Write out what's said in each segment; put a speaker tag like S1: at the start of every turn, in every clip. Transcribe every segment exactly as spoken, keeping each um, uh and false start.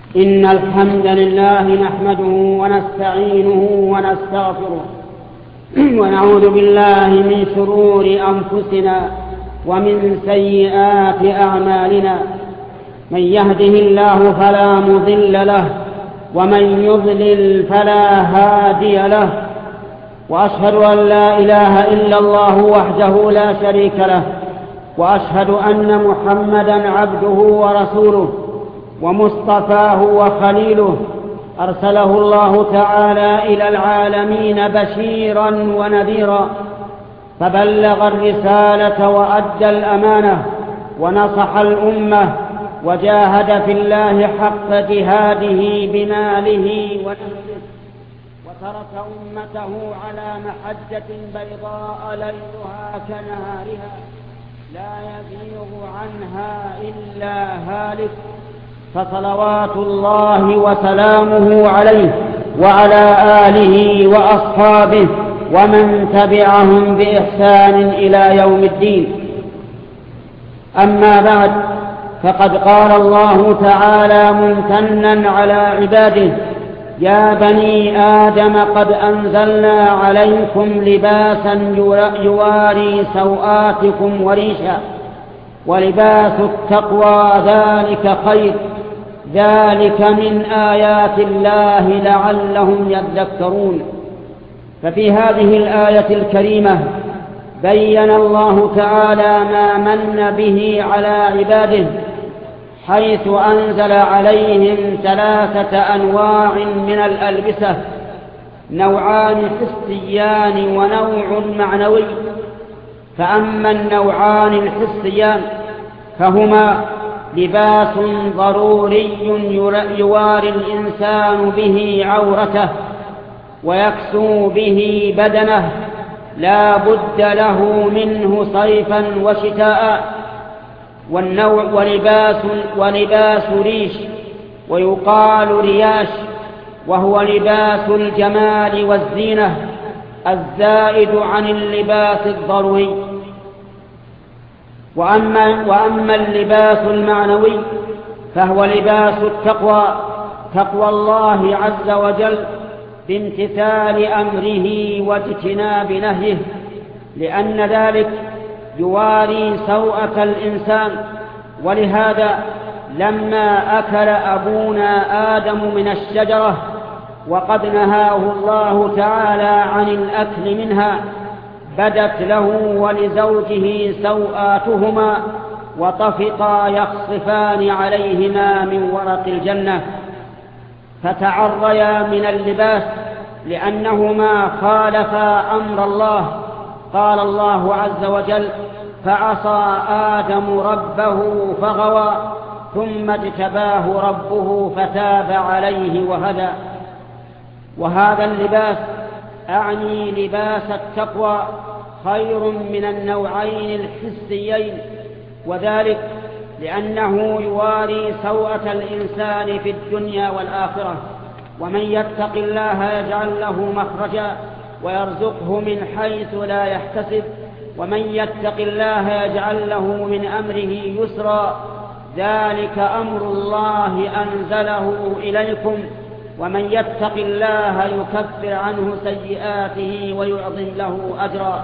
S1: إن الحمد لله نحمده ونستعينه ونستغفره ونعوذ بالله من شرور أنفسنا ومن سيئات أعمالنا. من يهده الله فلا مضل له ومن يضلل فلا هادي له، وأشهد أن لا إله إلا الله وحده لا شريك له، وأشهد أن محمدًا عبده ورسوله ومصطفاه وخليله، أرسله الله تعالى إلى العالمين بشيرا ونذيرا، فبلغ الرسالة وأدى الأمانة ونصح الأمة وجاهد في الله حق جهاده بماله ونفسه، وترك أمته على محجة بيضاء ليلها كنهارها لا يزيغ عنها إلا هالك، فصلوات الله وسلامه عليه وعلى آله وأصحابه ومن تبعهم بإحسان إلى يوم الدين. أما بعد، فقد قال الله تعالى ممتنا على عباده: يا بني آدم قد أنزلنا عليكم لباسا يواري سوآتكم وريشا، ولباس التقوى ذلك خير، ذلك من آيات الله لعلهم يذكرون. ففي هذه الآية الكريمة بين الله تعالى ما من به على عباده، حيث أنزل عليهم ثلاثة أنواع من الألبسة: نوعان حسيان ونوع معنوي. فأما النوعان الحسيان فهما لباس ضروري يواري الإنسان به عورته ويكسو به بدنه لا بد له منه صيفا وشتاء. والنوع ولباس, ولباس ريش ويقال رياش، وهو لباس الجمال والزينة الزائد عن اللباس الضروري. وأما, وأما اللباس المعنوي فهو لباس التقوى، تقوى الله عز وجل بامتثال أمره واجتناب نهيه، لأن ذلك يواري سوءة الإنسان. ولهذا لما أكل أبونا آدم من الشجرة وقد نهاه الله تعالى عن الأكل منها، بدت له ولزوجه سوآتهما وطفقا يخصفان عليهما من ورق الجنة، فتعريا من اللباس لأنهما خالفا أمر الله. قال الله عز وجل: فعصى آدم ربه فغوى ثم اجتباه ربه فتاب عليه وهدى. وهذا اللباس أعني لباس التقوى خير من النوعين الحسيين، وذلك لأنه يواري سوءة الإنسان في الدنيا والآخرة. ومن يتق الله يجعل له مخرجا ويرزقه من حيث لا يحتسب، ومن يتق الله يجعل له من أمره يسرا، ذلك أمر الله أنزله إليكم، ومن يتق الله يكفر عنه سيئاته ويعظم له أجرا.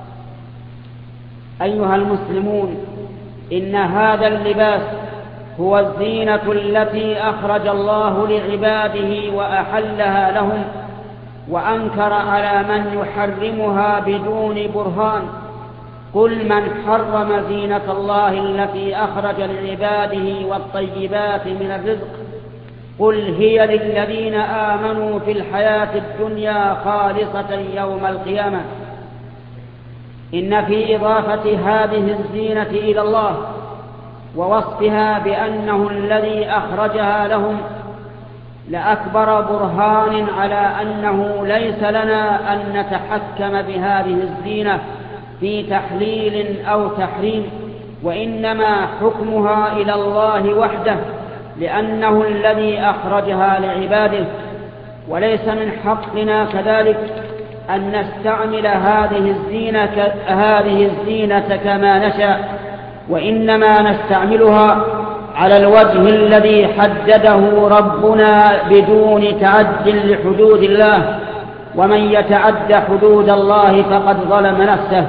S1: أيها المسلمون، إن هذا اللباس هو الزينة التي أخرج الله لعباده وأحلها لهم، وأنكر على من يحرمها بدون برهان. قل من حرم زينة الله التي أخرج لعباده والطيبات من الرزق، قل هي للذين آمنوا في الحياة الدنيا خالصة يوم القيامة. إن في إضافة هذه الزينة إلى الله ووصفها بأنه الذي أخرجها لهم لأكبر برهان على أنه ليس لنا أن نتحكم بهذه الزينة في تحليل أو تحريم، وإنما حكمها إلى الله وحده، لأنه الذي أخرجها لعباده. وليس من حقنا كذلك أن نستعمل هذه الزينة, هذه الزينة كما نشاء، وإنما نستعملها على الوجه الذي حدده ربنا بدون تعد لحدود الله، ومن يتعد حدود الله فقد ظلم نفسه.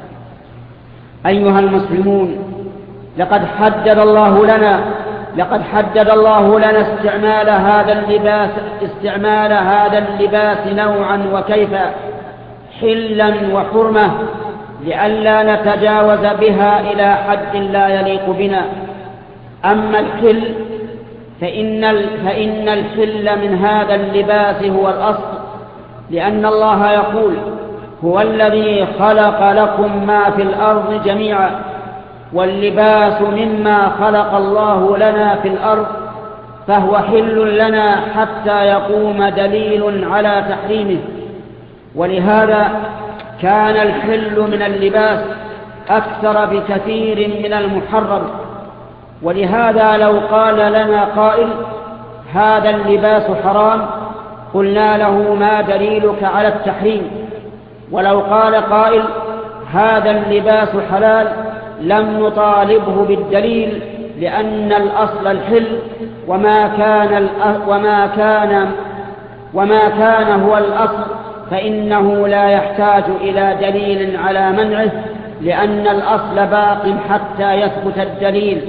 S1: أيها المسلمون، لقد حدد الله لنا لقد حدد الله لنا استعمال هذا اللباس استعمال هذا اللباس نوعا وكيفا، حلا وحرمة، لئلا نتجاوز بها إلى حد لا يليق بنا. أما الحل فإن, فإن الحل من هذا اللباس هو الأصل، لأن الله يقول: هو الذي خلق لكم ما في الأرض جميعا، واللباس مما خلق الله لنا في الأرض، فهو حل لنا حتى يقوم دليل على تحريمه. ولهذا كان الحل من اللباس أكثر بكثير من المحرم. ولهذا لو قال لنا قائل: هذا اللباس حرام، قلنا له: ما دليلك على التحريم؟ ولو قال قائل: هذا اللباس حلال، لم نطالبه بالدليل، لأن الأصل الحل، وما كان وما كان وما كان هو الأصل فإنه لا يحتاج إلى دليل على منعه، لأن الأصل باق حتى يثبت الدليل.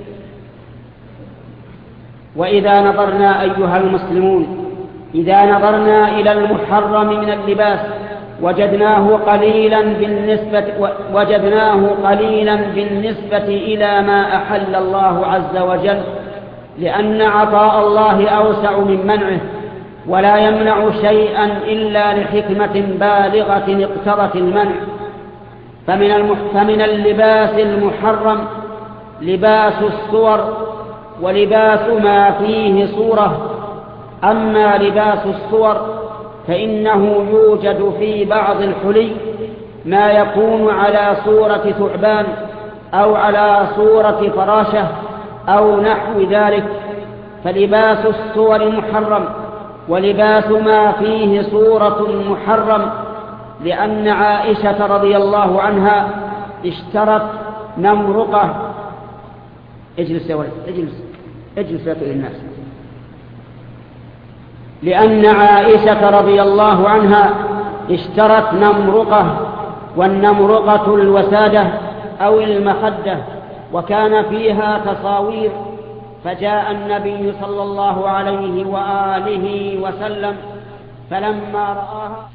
S1: وإذا نظرنا أيها المسلمون إذا نظرنا إلى المحرم من اللباس وجدناه قليلا بالنسبة وجدناه قليلا بالنسبة إلى ما أحل الله عز وجل، لأن عطاء الله أوسع من منعه، ولا يمنع شيئا إلا لحكمة بالغة اقتضت المنع. فمن, فمن اللباس المحرم لباس الصور ولباس ما فيه صورة. أما لباس الصور فإنه يوجد في بعض الحلي ما يكون على صورة ثعبان أو على صورة فراشة أو نحو ذلك، فلباس الصور محرم، ولباس ما فيه صورة محرم، لأن عائشة رضي الله عنها اشترت نمرقة. اجلس يا ولد، اجلس اجلس يا الناس. لأن عائشة رضي الله عنها اشترت نمرقة، والنمرقة الوسادة أو المخدة، وكان فيها تصاوير، فجاء النبي صلى الله عليه وآله وسلم فلما رآها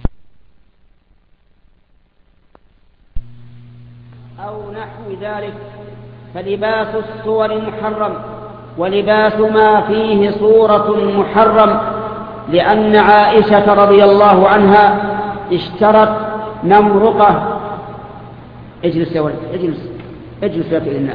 S1: أو نحو ذلك، فلباس الصور محرم، ولباس ما فيه صورة محرم، لأن عائشة رضي الله عنها اشترت نمرقة. اجلس يا ولد، اجلس اجلس يا الناس.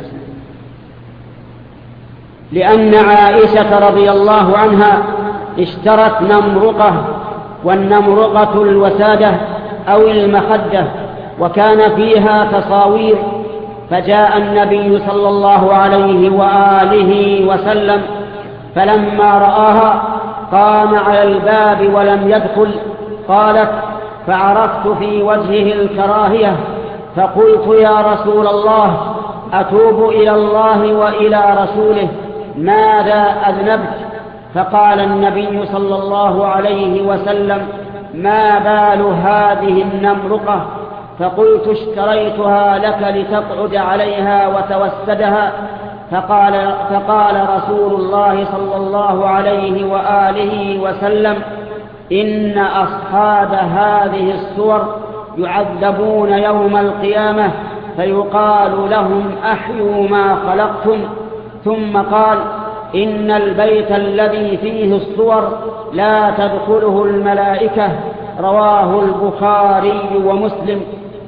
S1: لأن عائشة رضي الله عنها اشترت نمرقة، والنمرقة الوسادة أو المخدة، وكان فيها تصاوير، فجاء النبي صلى الله عليه وآله وسلم فلما رآها قام على الباب ولم يدخل. قالت: فعرفت في وجهه الكراهية، فقلت: يا رسول الله، أتوب إلى الله وإلى رسوله، ماذا أذنبت؟ فقال النبي صلى الله عليه وسلم: ما بال هذه النمرقة؟ فقلت: اشتريتها لك لتقعد عليها وتوسدها. فقال, فقال رسول الله صلى الله عليه وآله وسلم: إن أصحاب هذه الصور يعذبون يوم القيامة، فيقال لهم: أحيوا ما خلقتم. ثم قال: إن البيت الذي فيه الصور لا تدخله الملائكة. رواه البخاري ومسلم.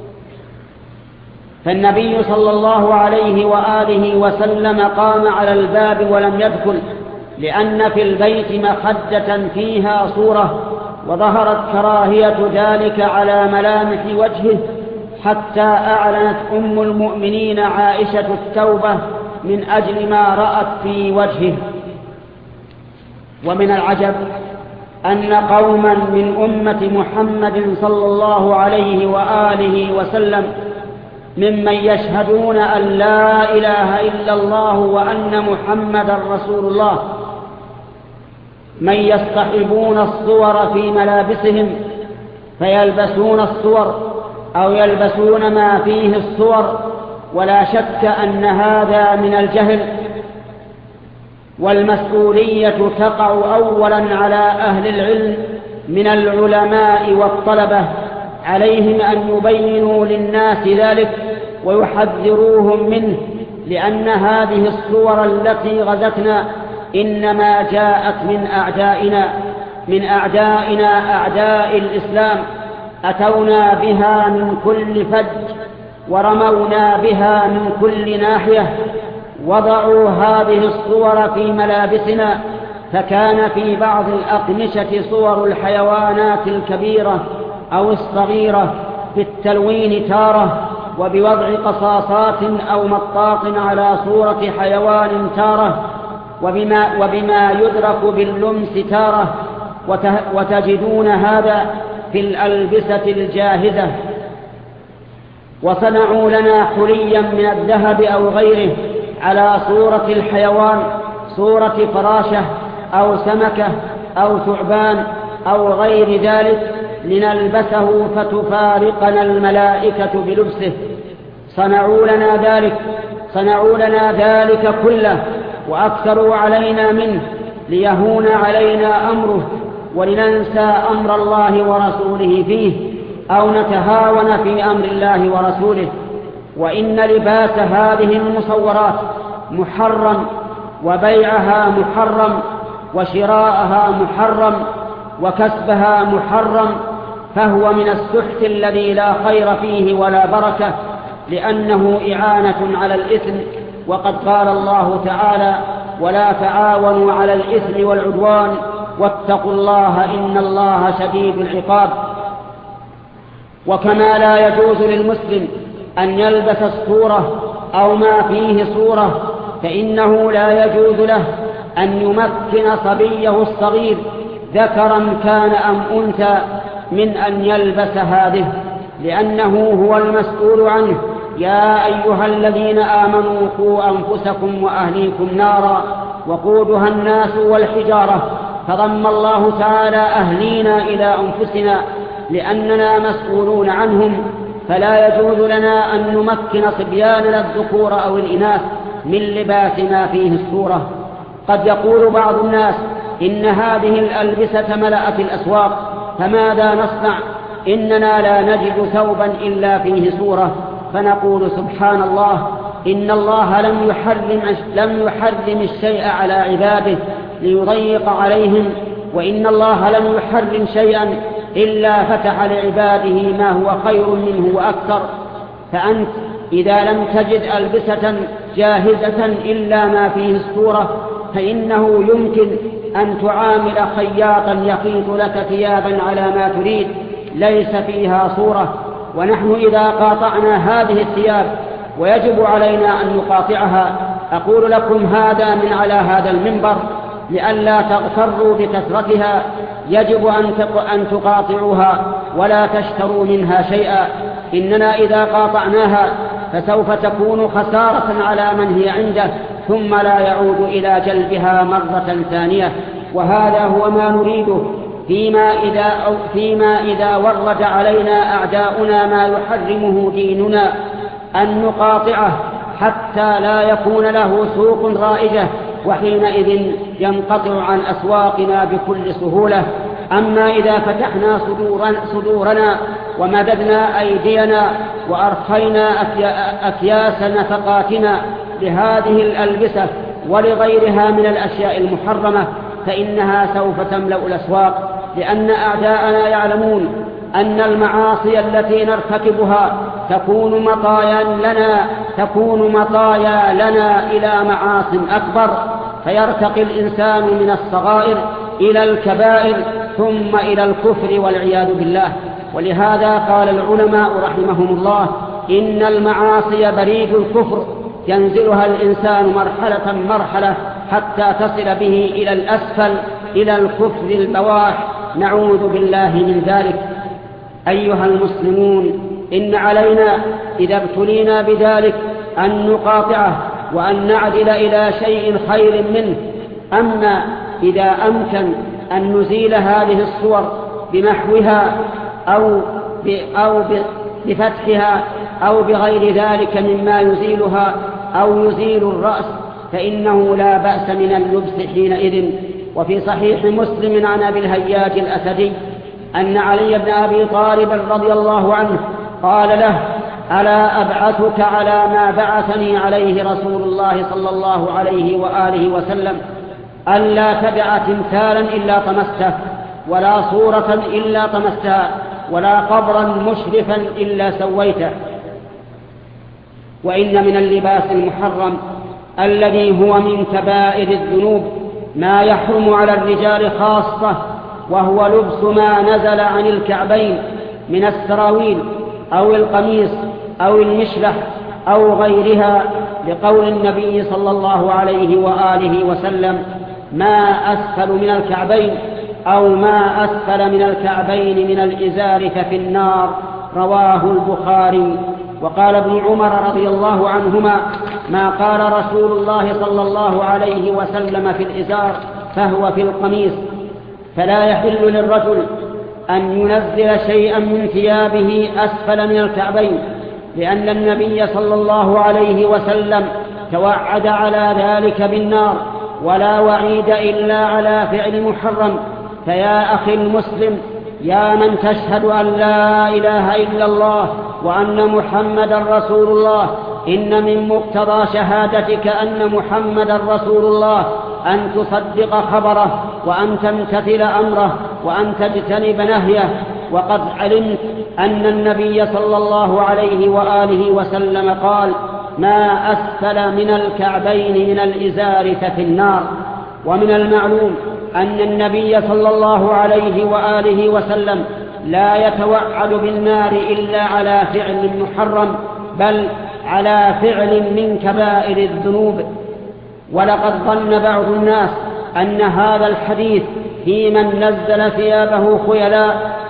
S1: فالنبي صلى الله عليه وآله وسلم قام على الباب ولم يدخل، لأن في البيت مخدة فيها صورة، وظهرت كراهية ذلك على ملامح وجهه، حتى أعلنت أم المؤمنين عائشة التوبة من أجل ما رأت في وجهه. ومن العجب أن قوما من أمة محمد صلى الله عليه وآله وسلم ممن يشهدون أن لا إله إلا الله وأن محمدا رسول الله، من يصطحبون الصور في ملابسهم فيلبسون الصور أو يلبسون ما فيه الصور، ولا شك أن هذا من الجهل، والمسؤولية تقع أولا على أهل العلم من العلماء والطلبة، عليهم أن يبينوا للناس ذلك ويحذروهم منه، لأن هذه الصور التي غزتنا إنما جاءت من أعدائنا من أعدائنا أعداء الإسلام، أتونا بها من كل فج ورمونا بها من كل ناحية، وضعوا هذه الصور في ملابسنا، فكان في بعض الأقمشة صور الحيوانات الكبيرة أو الصغيرة في التلوين تارة، وبوضع قصاصات أو مطاط على صورة حيوان تارة، وبما, وبما يدرك باللمس تارة، وتجدون هذا في الألبسة الجاهزة. وصنعوا لنا حليا من الذهب أو غيره على صورة الحيوان، صورة فراشة أو سمكة أو ثعبان أو غير ذلك، لنلبسه فتفارقنا الملائكة بلبسه. صنعوا لنا ذلك صنعوا لنا ذلك كله وأكثروا علينا منه، ليهون علينا أمره ولننسى أمر الله ورسوله فيه، أو نتهاون في أمر الله ورسوله. وإن لباس هذه المصورات محرم، وبيعها محرم، وشراءها محرم، وكسبها محرم، فهو من السحت الذي لا خير فيه ولا بركة، لأنه إعانة على الإثم. وقد قال الله تعالى: ولا تعاونوا على الإثم والعدوان واتقوا الله إن الله شديد العقاب. وكما لا يجوز للمسلم أن يلبس الصورة أو ما فيه صورة، فإنه لا يجوز له أن يمكن صبيه الصغير ذكرا كان أم أنثى من أن يلبس هذه، لأنه هو المسؤول عنه. يا أيها الذين آمنوا قوا أنفسكم وأهليكم نارا وقودها الناس والحجارة، فضم الله تعالى أهلينا إلى أنفسنا لأننا مسؤولون عنهم، فلا يجوز لنا أن نمكن صبياننا الذكور أو الإناث من لباس ما فيه الصورة. قد يقول بعض الناس إن هذه الألبسة ملأت الأسواق، فماذا نصنع؟ إننا لا نجد ثوبا إلا فيه صورة، فنقول سبحان الله، إن الله لم يحرم, لم يحرم الشيء على عباده ليضيق عليهم، وإن الله لم يحرم شيئا إلا فتح لعباده ما هو خير منه وأكثر. فأنت إذا لم تجد ألبسة جاهزة إلا ما فيه الصورة، فإنه يمكن أن تعامل خياطا يخيط لك ثيابا على ما تريد ليس فيها صورة. ونحن إذا قاطعنا هذه الثياب ويجب علينا أن نقاطعها، أقول لكم هذا من على هذا المنبر لئلا تغتروا بكثرتها، يجب أن تقاطعوها ولا تشتروا منها شيئا. إننا إذا قاطعناها فسوف تكون خسارة على من هي عنده، ثم لا يعود إلى جلبها مرة ثانية. وهذا هو ما نريده فيما إذا, أو فيما إذا ورد علينا أعداؤنا ما يحرمه ديننا، أن نقاطعه حتى لا يكون له سوق رائجة، وحينئذ ينقطع عن أسواقنا بكل سهولة. أما إذا فتحنا صدورنا ومددنا أيدينا وأرخينا أكياس نفقاتنا لهذه الألبسة ولغيرها من الأشياء المحرمة، فإنها سوف تملأ الأسواق، لأن أعداءنا يعلمون أن المعاصي التي نرتكبها تكون مطايا لنا تكون مطايا لنا إلى معاص أكبر، فيرتقي الإنسان من الصغائر إلى الكبائر ثم إلى الكفر والعياذ بالله. ولهذا قال العلماء رحمهم الله: إن المعاصي بريد الكفر، ينزلها الإنسان مرحلة مرحلة حتى تصل به إلى الأسفل، إلى الكفر البواح، نعوذ بالله من ذلك. أيها المسلمون، إن علينا إذا ابتلينا بذلك أن نقاطعه وأن نعدل إلى شيء خير منه. أما إذا أمكن أن نزيل هذه الصور بمحوها أو أو بفتحها أو بغير ذلك مما يزيلها أو يزيل الرأس فإنه لا بأس من اللبس حينئذ. وفي صحيح مسلم عن أبي الهياج الأسدي أن علي بن أبي طالب رضي الله عنه قال له: ألا أبعثك على ما بعثني عليه رسول الله صلى الله عليه وآله وسلم، ألا تدع تمثالا إلا طمسته، ولا صورة إلا طمستها، ولا قبرا مشرفا إلا سويته. وإن من اللباس المحرم الذي هو من كبائر الذنوب ما يحرم على الرجال خاصة، وهو لبس ما نزل عن الكعبين من السراويل أو القميص أو المشلح أو غيرها، لقول النبي صلى الله عليه وآله وسلم: ما أسفل من الكعبين أو ما أسفل من الكعبين من الإزار ففي النار، رواه البخاري. وقال ابن عمر رضي الله عنهما: ما قال رسول الله صلى الله عليه وسلم في الإزار فهو في القميص. فلا يحل للرجل أن ينزل شيئا من ثيابه أسفل من الكعبين، لأن النبي صلى الله عليه وسلم توعد على ذلك بالنار، ولا وعيد إلا على فعل محرم. فيا أخي المسلم، يا من تشهد أن لا إله إلا الله وأن محمدا رسول الله، إن من مقتضى شهادتك أن محمدا رسول الله أن تصدق خبره، وأن تمتثل أمره، وأن تجتنب نهيه. وقد علمت أن النبي صلى الله عليه وآله وسلم قال: ما أسفل من الكعبين من الإزار ففي النار. ومن المعلوم أن النبي صلى الله عليه وآله وسلم لا يتوعد بالنار إلا على فعل محرم، بل على فعل من كبائر الذنوب. ولقد ظن بعض الناس أن هذا الحديث في من نزل ثيابه خيلاء،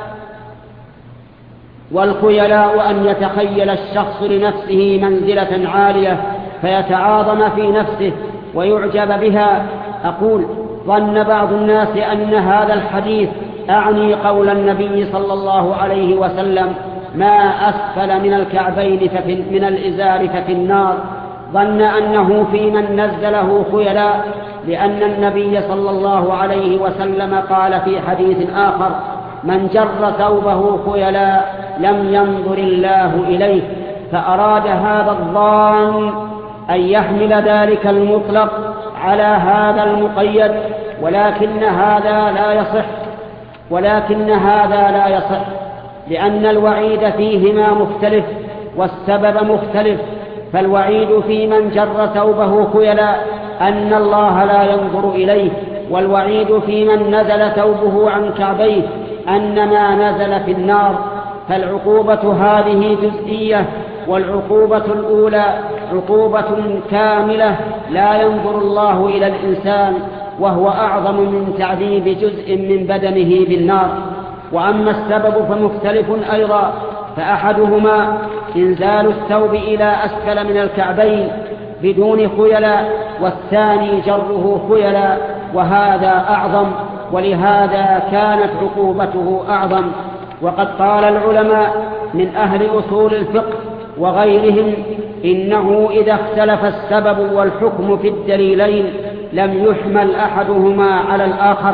S1: والخيلاء أن يتخيل الشخص لنفسه منزلة عالية فيتعاظم في نفسه ويعجب بها. أقول: ظن بعض الناس أن هذا الحديث أعني قول النبي صلى الله عليه وسلم: ما أسفل من الكعبين ففي من الإزار ففي النار. ظن أنه في من نزله خيلاء، لأن النبي صلى الله عليه وسلم قال في حديث آخر: من جر ثوبه خيلاء لم ينظر الله إليه. فأراد هذا الظان أن يحمل ذلك المطلق على هذا المقيد، ولكن هذا لا يصح ولكن هذا لا يصح لأن الوعيد فيهما مختلف والسبب مختلف. فالوعيد في من جر ثوبه خيلاء أن الله لا ينظر إليه، والوعيد في من نزل ثوبه عن كعبيه أن ما نزل في النار. فالعقوبة هذه جزئية، والعقوبة الأولى عقوبة كاملة لا ينظر الله إلى الإنسان، وهو أعظم من تعذيب جزء من بدنه بالنار. وأما السبب فمختلف أيضا، فأحدهما إنزال الثوب إلى أسفل من الكعبين بدون خيلاء، والثاني جره خيلاء، وهذا أعظم، ولهذا كانت عقوبته أعظم. وقد قال العلماء من أهل أصول الفقه وغيرهم: إنه إذا اختلف السبب والحكم في الدليلين لم يحمل أحدهما على الآخر.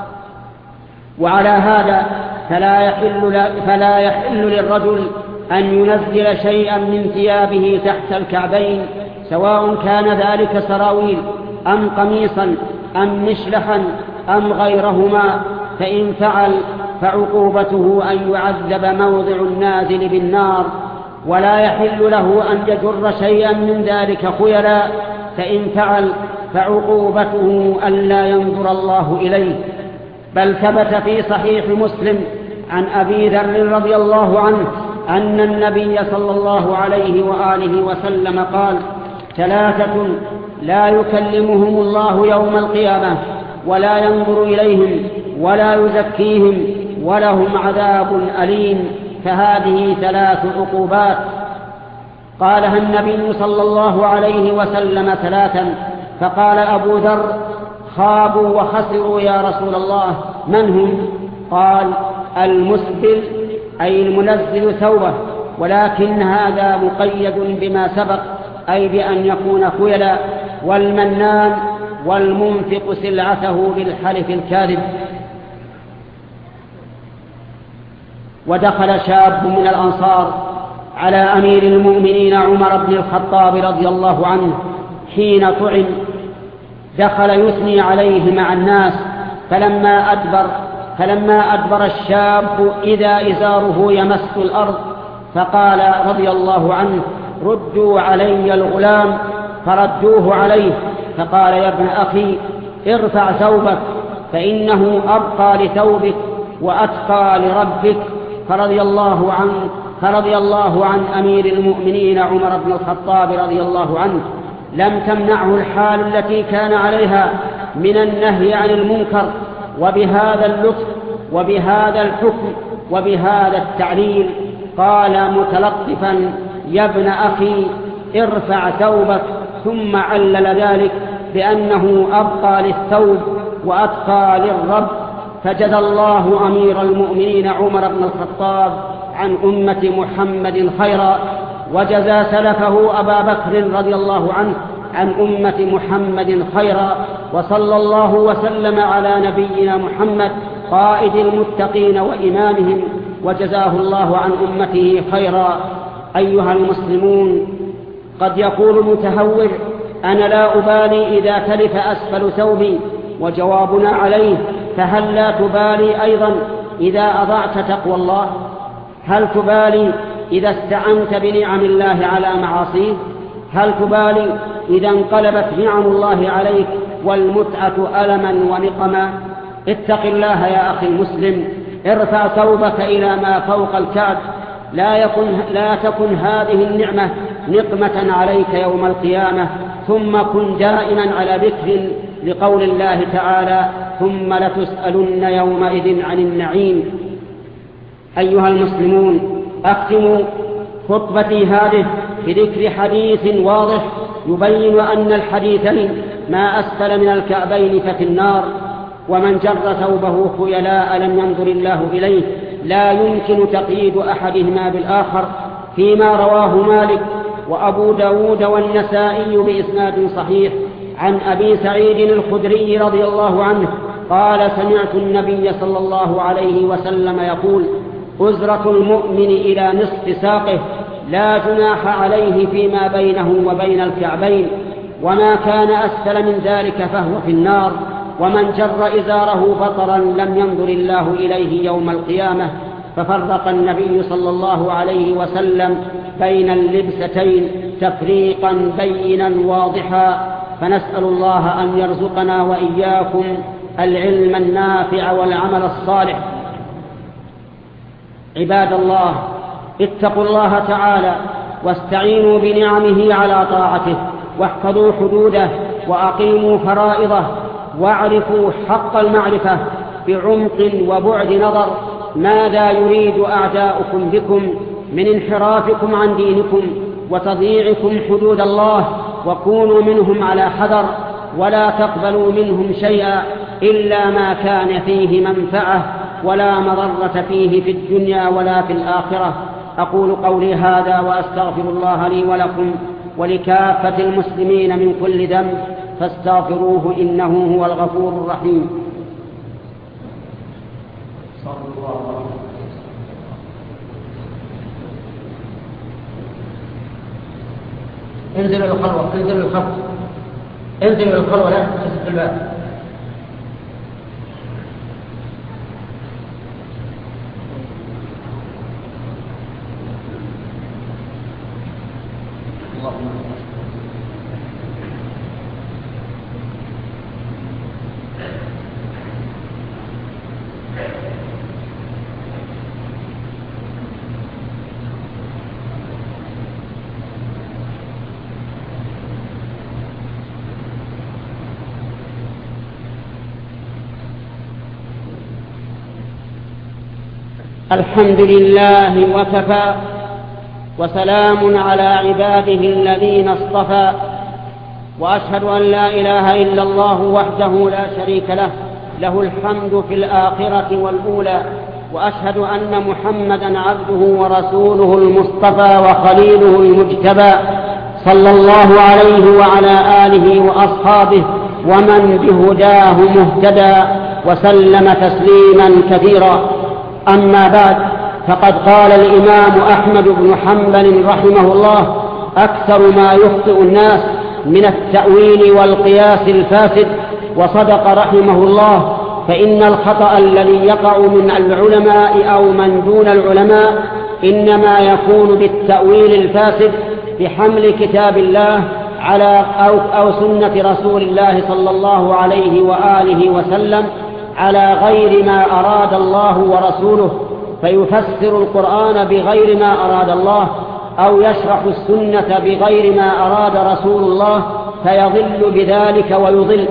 S1: وعلى هذا فلا يحل, فلا يحل للرجل أن ينزل شيئا من ثيابه تحت الكعبين، سواء كان ذلك سراويل أم قميصا أم مشلحا أم غيرهما، فإن فعل فعقوبته أن يعذب موضع النازل بالنار. ولا يحل له أن يجر شيئا من ذلك خيلاء، فإن فعل فعقوبته أن لا ينظر الله إليه. بل ثبت في صحيح مسلم عن أبي ذر رضي الله عنه أن النبي صلى الله عليه وآله وسلم قال: ثلاثة لا يكلمهم الله يوم القيامة ولا ينظر إليهم ولا يزكيهم ولهم عذاب أليم. فهذه ثلاث عقوبات قالها النبي صلى الله عليه وسلم ثلاثا. فقال أبو ذر: خابوا وخسروا يا رسول الله، من هم؟ قال: المسبل أي المنزل ثوبه، ولكن هذا مقيد بما سبق، أي بأن يكون خيلا، والمنان والمنفق سلعته بالحلف الكاذب. ودخل شاب من الأنصار على أمير المؤمنين عمر بن الخطاب رضي الله عنه حين طعن، دخل يثني عليه مع الناس، فلما أدبر فلما أدبر الشاب إذا إزاره يمس الأرض، فقال رضي الله عنه: ردوا علي الغلام، فردوه عليه، فقال: يا ابن أخي ارفع ثوبك فإنه أبقى لثوبك وأتقى لربك. فرضي الله عنه فرضي الله عن أمير المؤمنين عمر بن الخطاب رضي الله عنه، لم تمنعه الحال التي كان عليها من النهي عن المنكر، وبهذا اللطف وبهذا الحكم وبهذا التعليل قال متلطفا: يا ابن أخي ارفع ثوبك، ثم علل ذلك بأنه أبقى للثوب وأتقى للرب. فجزى الله أمير المؤمنين عمر بن الخطاب عن أمة محمد خيرا، وجزى سلفه أبا بكر رضي الله عنه عن أمة محمد خيرا، وصلى الله وسلم على نبينا محمد قائد المتقين وإمامهم، وجزاه الله عن أمته خيرا. أيها المسلمون، قد يقول المتهور: أنا لا أبالي إذا تلف أسفل ثوبي، وجوابنا عليه: فهل لا تبالي أيضا إذا أضعت تقوى الله؟ هل تبالي إذا استعنت بنعم الله على معاصيه؟ هل تبالي إذا انقلبت نعم الله عليك والمتعة ألما ونقما؟ اتق الله يا أخي المسلم، ارفع ثوبك إلى ما فوق الكعب، لا, يكن لا تكن هذه النعمة نقمة عليك يوم القيامة، ثم كن دائما على ذكر لقول الله تعالى: ثم لتسألن يومئذ عن النعيم. أيها المسلمون، أختم خطبتي هذه بذكر حديث واضح يبين أن الحديثين ما أسفل من الكعبين ففي النار، ومن جر ثوبه خيلاء لم ينظر الله إليه. لا يمكن تقييد أحدهما بالآخر، فيما رواه مالك وأبو داود والنسائي بإسناد صحيح عن أبي سعيد الخدري رضي الله عنه قال: سمعت النبي صلى الله عليه وسلم يقول: أزرة المؤمن إلى نصف ساقه، لا جناح عليه فيما بينه وبين الكعبين، وما كان أسفل من ذلك فهو في النار، ومن جر إزاره بطرا لم ينظر الله إليه يوم القيامة. ففرق النبي صلى الله عليه وسلم بين اللبستين تفريقا بينا واضحا، فنسأل الله أن يرزقنا وإياكم العلم النافع والعمل الصالح. عباد الله، اتقوا الله تعالى واستعينوا بنعمه على طاعته، واحفظوا حدوده، وأقيموا فرائضه، واعرفوا حق المعرفة بعمق وبعد نظر ماذا يريد أعداؤكم بكم من انحرافكم عن دينكم وتضييعكم حدود الله، وكونوا منهم على حذر، ولا تقبلوا منهم شيئا إلا ما كان فيه منفعة ولا مضرة فيه في الدنيا ولا في الآخرة. أقول قولي هذا وأستغفر الله لي ولكم ولكافة المسلمين من كل ذنب، فاستغفروه إنه هو الغفور الرحيم. انزلوا الخلوة، انزلوا الخلوة، انزلوا الخلوة، لا تفتحوا الباب. الحمد لله وكفى، وسلام على عباده الذين اصطفى، وأشهد أن لا إله إلا الله وحده لا شريك له، له الحمد في الآخرة والأولى، وأشهد أن محمدا عبده ورسوله المصطفى وخليله المجتبى، صلى الله عليه وعلى آله وأصحابه ومن بهداه مهتدى، وسلم تسليما كثيرا. أما بعد، فقد قال الإمام أحمد بن حنبل رحمه الله: أكثر ما يخطئ الناس من التأويل والقياس الفاسد. وصدق رحمه الله، فإن الخطأ الذي يقع من العلماء أو من دون العلماء إنما يكون بالتأويل الفاسد، بحمل كتاب الله على أو, أو سنة رسول الله صلى الله عليه وآله وسلم على غير ما أراد الله ورسوله، فيفسر القرآن بغير ما أراد الله، أو يشرح السنة بغير ما أراد رسول الله، فيضل بذلك ويضل.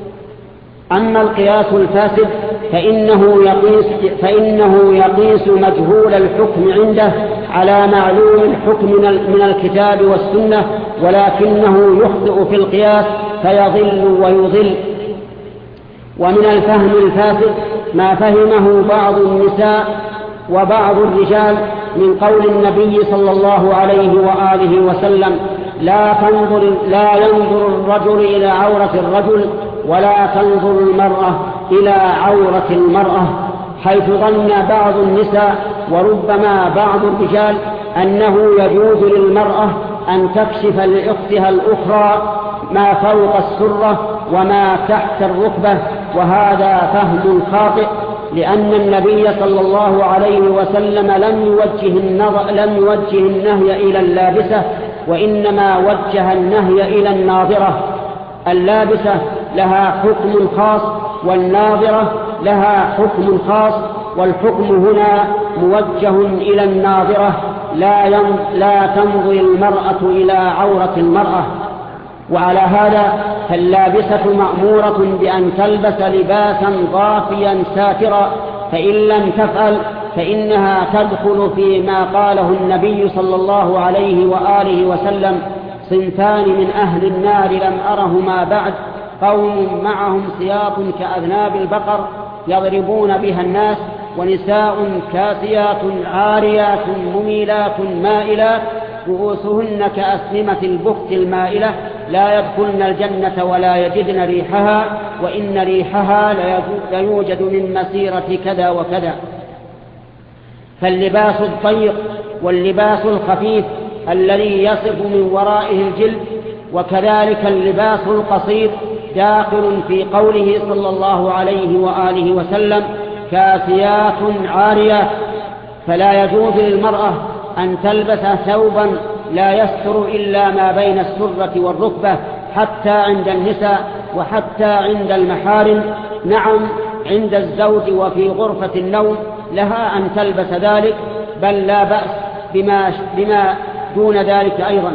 S1: أما القياس الفاسد فإنه يقيس, فإنه يقيس مجهول الحكم عنده على معلوم الحكم من الكتاب والسنة، ولكنه يخطئ في القياس فيضل ويضل. ومن الفهم الفاسد ما فهمه بعض النساء وبعض الرجال من قول النبي صلى الله عليه وآله وسلم: لا تنظر لا ينظر الرجل إلى عورة الرجل، ولا تنظر المرأة إلى عورة المرأة، حيث ظن بعض النساء وربما بعض الرجال أنه يجوز للمرأة أن تكشف لأختها الأخرى ما فوق السرة وما تحت الركبة، وهذا فهم خاطئ، لأن النبي صلى الله عليه وسلم لم يوجه النظر لم يوجه النهي إلى اللابسة، وإنما وجه النهي إلى الناظرة. اللابسة لها حكم خاص، والناظرة لها حكم خاص، والحكم هنا موجه إلى الناظرة، لا لا تنظر المرأة إلى عورة المرأة. وعلى هذا فاللابسة مأمورة بأن تلبس لباسا ضافيا ساترا، فإن لم تفعل فإنها تدخل فيما قاله النبي صلى الله عليه وآله وسلم: صنفان من أهل النار لم أرهما بعد، قوم معهم سياط كأذناب البقر يضربون بها الناس، ونساء كاسيات عاريات مميلات مائلات رؤوسهن كأسنمة البخت المائلة، لا يدخلن الجنة ولا يجدن ريحها، وإن ريحها ليوجد من مسيرة كذا وكذا. فاللباس الضيق واللباس الخفيف الذي يصف من ورائه الجلد، وكذلك اللباس القصير داخل في قوله صلى الله عليه وآله وسلم: كاسيات عاريات. فلا يجوز للمرأة أن تلبس ثوبا لا يستر إلا ما بين السرة والركبة، حتى عند النساء وحتى عند المحارم. نعم، عند الزوج وفي غرفة النوم لها أن تلبس ذلك، بل لا بأس بما, بما دون ذلك أيضا.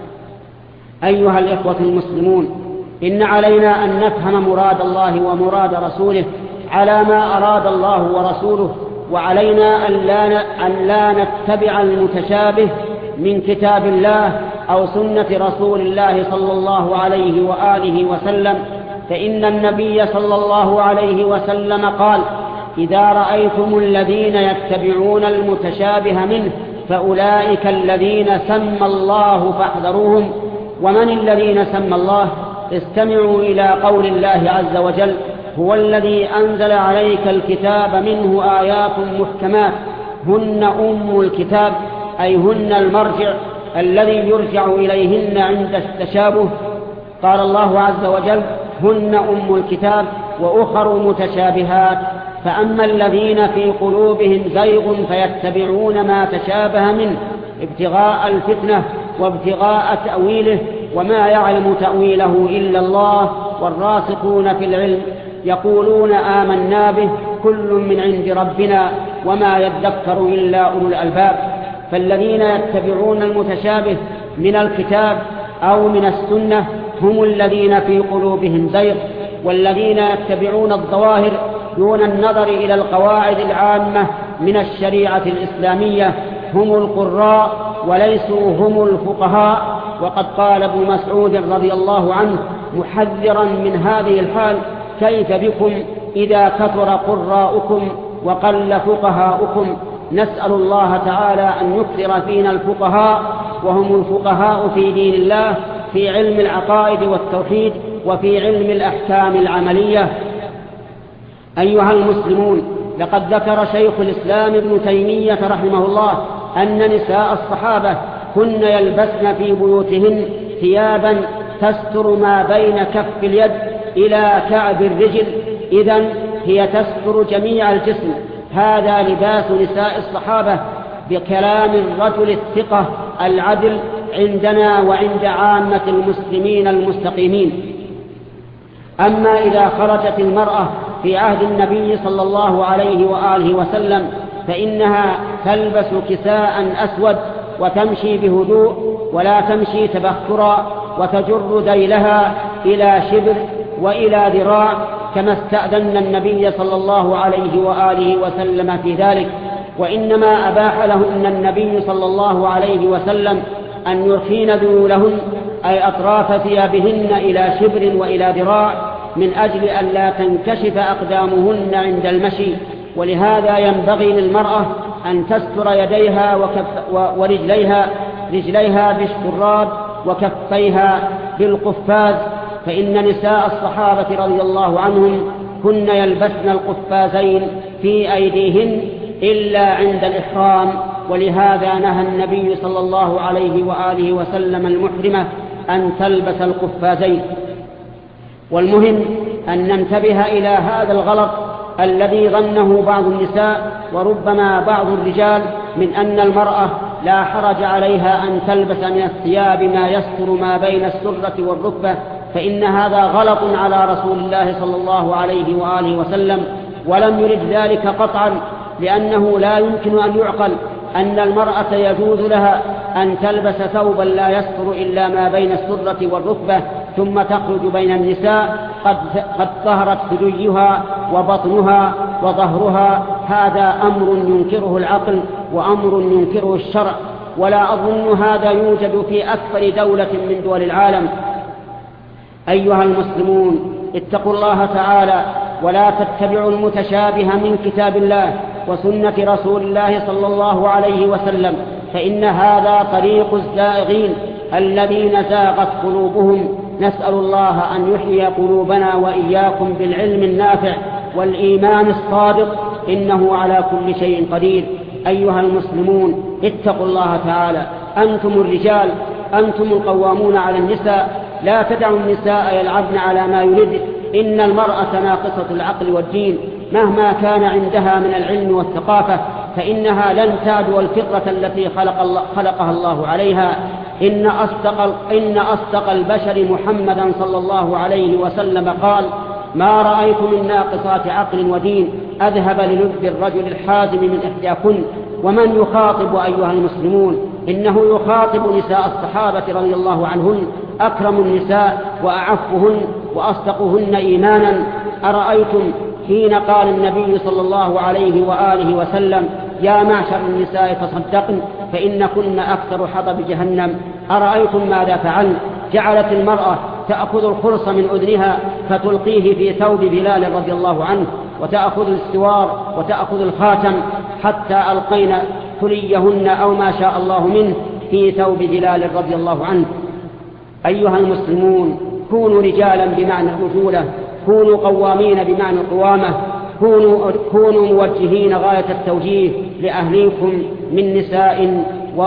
S1: أيها الإخوة المسلمون، إن علينا أن نفهم مراد الله ومراد رسوله على ما أراد الله ورسوله، وعلينا أن لا نتبع المتشابه من كتاب الله أو سنة رسول الله صلى الله عليه وآله وسلم، فإن النبي صلى الله عليه وسلم قال: إذا رأيتم الذين يتبعون المتشابه منه فأولئك الذين سمى الله فاحذروهم. ومن الذين سمى الله؟ استمعوا إلى قول الله عز وجل: هو الذي أنزل عليك الكتاب منه آيات محكمات هن أم الكتاب، أي هن المرجع الذي يرجع إليهن عند التشابه. قال الله عز وجل: هن أم الكتاب وأخر متشابهات، فأما الذين في قلوبهم زيغ فيتبعون ما تشابه منه ابتغاء الفتنة وابتغاء تأويله، وما يعلم تأويله إلا الله، والراسخون في العلم يقولون آمنا به كل من عند ربنا وما يذكر إلا أولو الألباب. فالذين يتبعون المتشابه من الكتاب أو من السنة هم الذين في قلوبهم زيغ، والذين يتبعون الظواهر دون النظر إلى القواعد العامة من الشريعة الإسلامية هم القراء وليسوا هم الفقهاء. وقد قال ابن مسعود رضي الله عنه محذرا من هذه الحال: كيف بكم إذا كثر قراؤكم وقل فقهاؤكم؟ نسأل الله تعالى أن يكثر فينا الفقهاء، وهم الفقهاء في دين الله، في علم العقائد والتوحيد وفي علم الأحكام العملية. أيها المسلمون، لقد ذكر شيخ الإسلام ابن تيمية رحمه الله أن نساء الصحابة كن يلبسن في بيوتهن ثيابا تستر ما بين كف اليد إلى كعب الرجل، إذن هي تستر جميع الجسم. هذا لباس نساء الصحابة بكلام الرجل الثقة العدل عندنا وعند عامة المسلمين المستقيمين. أما إذا خرجت المرأة في عهد النبي صلى الله عليه وآله وسلم فإنها تلبس كساء أسود وتمشي بهدوء ولا تمشي تبخرا، وتجر ذيلها إلى شبر وإلى ذراع، كما استأذن النبي صلى الله عليه وآله وسلم في ذلك. وإنما أباح لهن النبي صلى الله عليه وسلم أن يرخين ذيولهن، أي أطراف ثيابهن، إلى شبر وإلى ذراع، من أجل أن لا تنكشف أقدامهن عند المشي. ولهذا ينبغي للمرأة أن تستر يديها وكف ورجليها رجليها بالشراب وكفيها بالقفاز، فإن نساء الصحابة رضي الله عنهم كن يلبسن القفازين في أيديهن إلا عند الإحرام، ولهذا نهى النبي صلى الله عليه وآله وسلم المحرمة أن تلبس القفازين. والمهم أن ننتبه إلى هذا الغلط الذي ظنه بعض النساء وربما بعض الرجال من أن المرأة لا حرج عليها أن تلبس من الثياب ما يستر ما بين السرة والركبة، فإن هذا غلط على رسول الله صلى الله عليه وآله وسلم، ولم يرد ذلك قطعا، لأنه لا يمكن أن يعقل أن المرأة يجوز لها أن تلبس ثوبا لا يستر إلا ما بين السرة والركبة ثم تخرج بين النساء قد, قد ظهرت ثديها وبطنها وظهرها. هذا أمر ينكره العقل وأمر ينكره الشرع، ولا أظن هذا يوجد في أكثر دولة من دول العالم. أيها المسلمون، اتقوا الله تعالى ولا تتبعوا المتشابه من كتاب الله وسنة رسول الله صلى الله عليه وسلم، فإن هذا طريق الزائغين الذين زاغت قلوبهم. نسأل الله أن يحيي قلوبنا وإياكم بالعلم النافع والإيمان الصادق، إنه على كل شيء قدير. أيها المسلمون، اتقوا الله تعالى. أنتم الرجال، أنتم القوامون على النساء، لا تدعوا النساء يلعبن على ما يريد. إن المرأة ناقصة العقل والدين، مهما كان عندها من العلم والثقافة فإنها لن تعدو الفطرة التي خلق الله خلقها الله عليها. إن أصدق, إن أصدق البشر محمدا صلى الله عليه وسلم قال: ما رأيت من ناقصات عقل ودين أذهب للب الرجل الحازم من إحداكن. ومن يخاطب أيها المسلمون؟ إنه يخاطب نساء الصحابة رضي الله عنهن، أكرم النساء وأعفهن وأصدقهن إيمانا. أرأيتم حين قال النبي صلى الله عليه وآله وسلم: يا معشر النساء تصدقن فإن كن أكثر حطب جهنم. أرأيتم ماذا فعلن؟ جعلت المرأة تأخذ الخرص من أذنها فتلقيه في ثوب بلال رضي الله عنه، وتأخذ السوار وتأخذ الخاتم، حتى ألقين حليهن أو ما شاء الله منه في ثوب بلال رضي الله عنه. أيها المسلمون، كونوا رجالا بمعنى الرجولة، كونوا قوامين بمعنى القوامة، كونوا, كونوا موجهين غاية التوجيه لأهليكم من نساء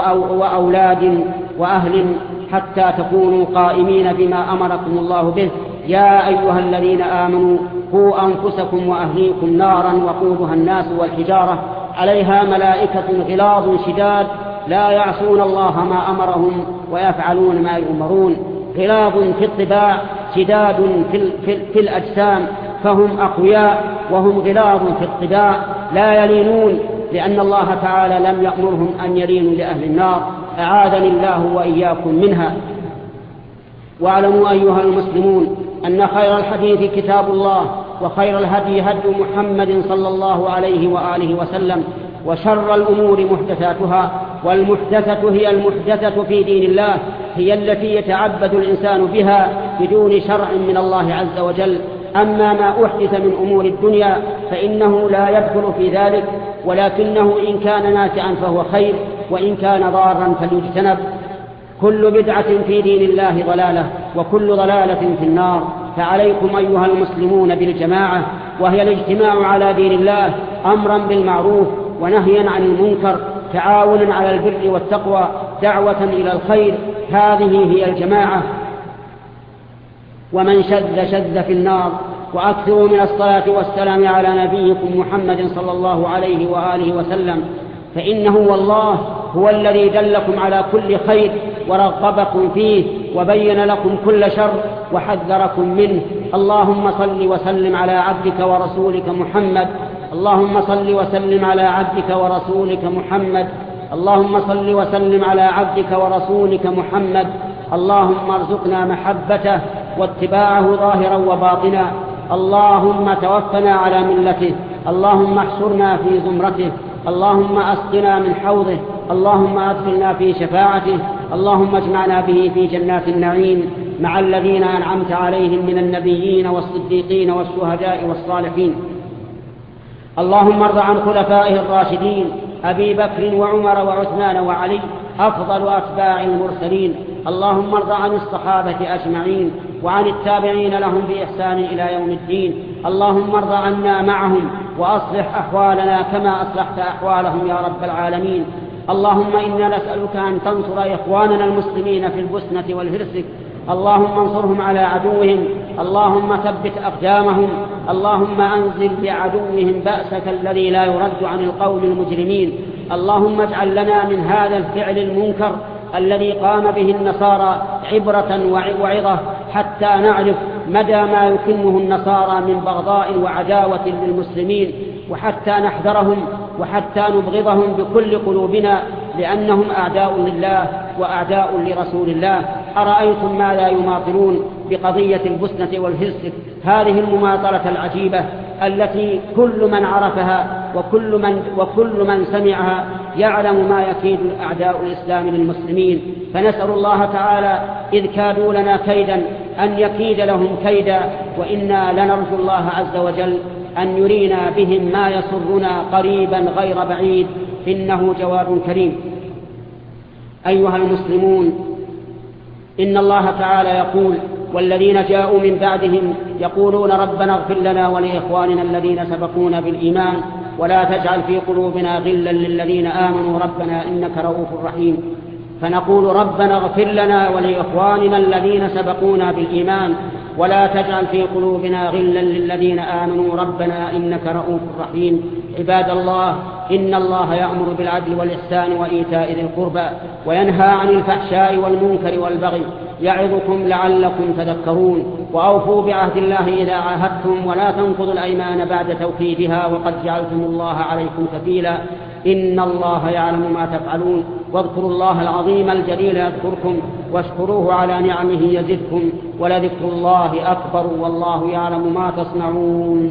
S1: وأولاد وأهل، حتى تكونوا قائمين بما أمركم الله به. يا أيها الذين آمنوا قوا أنفسكم وأهليكم نارا وقودها الناس والحجارة عليها ملائكة غلاظ شداد لا يعصون الله ما أمرهم ويفعلون ما يؤمرون. غلاظ في الطباع شداد في, في, في الأجسام، فهم أقوياء وهم غلاظ في الطباع لا يلينون، لأن الله تعالى لم يأمرهم أن يلينوا لأهل النار. أعاذني الله وإياكم منها. واعلموا أيها المسلمون أن خير الحديث كتاب الله، وخير الهدي هدي محمد صلى الله عليه وآله وسلم، وشر الأمور محدثاتها، والمحدثة هي المحدثة في دين الله، هي التي يتعبد الإنسان بها بدون شرع من الله عز وجل. أما ما أحدث من أمور الدنيا فإنه لا يدخل في ذلك، ولكنه إن كان نافعا فهو خير، وإن كان ضارا فليجتنب. كل بدعة في دين الله ضلالة، وكل ضلالة في النار. فعليكم أيها المسلمون بالجماعة، وهي الاجتماع على دين الله، أمرا بالمعروف ونهيا عن المنكر، تعاونا على البر والتقوى، دعوة إلى الخير. هذه هي الجماعة. ومن شذ شذ في النار. وأكثروا من الصلاة والسلام على نبيكم محمد صلى الله عليه وآله وسلم، فإنه والله هو الذي دلكم على كل خير ورغبكم فيه وبين لكم كل شر وحذركم منه. اللهم صل وسلم على عبدك ورسولك محمد اللهم صل وسلم على عبدك ورسولك محمد اللهم صل وسلم على عبدك ورسولك محمد اللهم ارزقنا محبته واتباعه ظاهرا وباطنا. اللهم توفنا على ملته. اللهم احشرنا في زمرته. اللهم اسقنا من حوضه. اللهم ادخلنا في شفاعته. اللهم اجمعنا به في جنات النعيم مع الذين أنعمت عليهم من النبيين والصديقين والشهداء والصالحين. اللهم ارض عن خلفائه الراشدين أبي بكر وعمر وعثمان وعلي أفضل أتباع المرسلين. اللهم ارض عن الصحابة أجمعين وعن التابعين لهم بإحسان إلى يوم الدين. اللهم ارض عنا معهم وأصلح أحوالنا كما أصلحت أحوالهم يا رب العالمين. اللهم إنا نسألك أن تنصر إخواننا المسلمين في البوسنة والهرسك. اللهم انصرهم على عدوهم. اللهم ثبت أقدامهم. اللهم أنزل بعدوهم بأسك الذي لا يرد عن القوم المجرمين. اللهم اجعل لنا من هذا الفعل المنكر الذي قام به النصارى عبرة وعظة حتى نعرف مدى ما يكنه النصارى من بغضاء وعداوة للمسلمين، وحتى نحذرهم وحتى نبغضهم بكل قلوبنا، لأنهم أعداء لله وأعداء لرسول الله. أرأيتم ماذا يماطلون بقضية البوسنة والهرسك، هذه المماطلة العجيبة التي كل من عرفها وكل من, وكل من سمعها يعلم ما يكيد أعداء الإسلام للمسلمين. فنسأل الله تعالى إذ كادوا لنا كيدا أن يكيد لهم كيدا، وإنا لنرجو الله عز وجل أن يرينا بهم ما يسرنا قريبا غير بعيد، إنه جواد كريم. أيها المسلمون، إن الله تعالى يقول: والذين جاءوا من بعدهم يقولون ربنا اغفر لنا ولإخواننا الذين سبقونا بالإيمان ولا تجعل في قلوبنا غلا للذين آمنوا ربنا إنك رؤوف رحيم. فنقول ربنا اغفر لنا ولإخواننا الذين سبقونا بالإيمان ولا تجعل في قلوبنا غلا للذين آمنوا ربنا إنك رؤوف رحيم. عباد الله، إن الله يأمر بالعدل والإحسان وإيتاء ذي القربى وينهى عن الفحشاء والمنكر والبغي يعظكم لعلكم تذكرون. وأوفوا بعهد الله إذا عاهدتم ولا تنقضوا الأيمان بعد توكيدها وقد جعلتم الله عليكم كفيلا. إن الله يعلم ما تفعلون. واذكروا الله العظيم الجليل يذكركم واشكروه على نعمه يزدكم ولذكر الله أكبر والله يعلم ما تصنعون.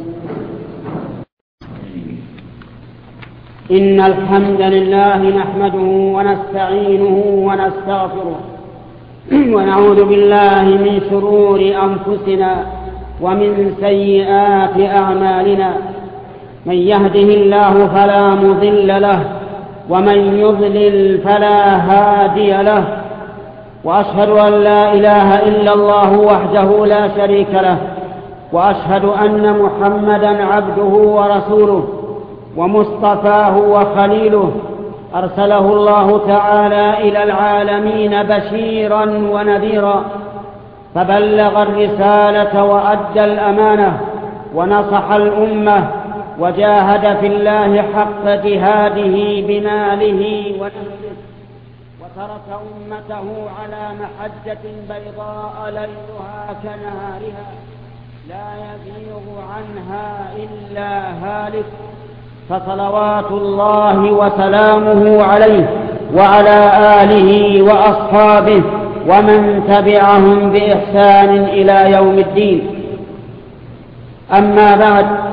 S1: إن الحمد لله نحمده ونستعينه ونستغفره ونعوذ بالله من شرور أنفسنا ومن سيئات أعمالنا. من يهده الله فلا مضل له ومن يضلل فلا هادي له. وأشهد أن لا إله إلا الله وحده لا شريك له، وأشهد أن محمدا عبده ورسوله ومصطفاه وخليله، أرسله الله تعالى إلى العالمين بشيرا ونذيرا، فبلغ الرسالة وأدى الأمانة ونصح الأمة وجاهد في الله حق جهاده بماله ونفسه، وترك أمته على محجة بيضاء ليلها كنهارها لا يزيغ عنها إلا هالك. فصلوات الله وسلامه عليه وعلى آله وأصحابه ومن تبعهم بإحسان إلى يوم الدين. أما بعد،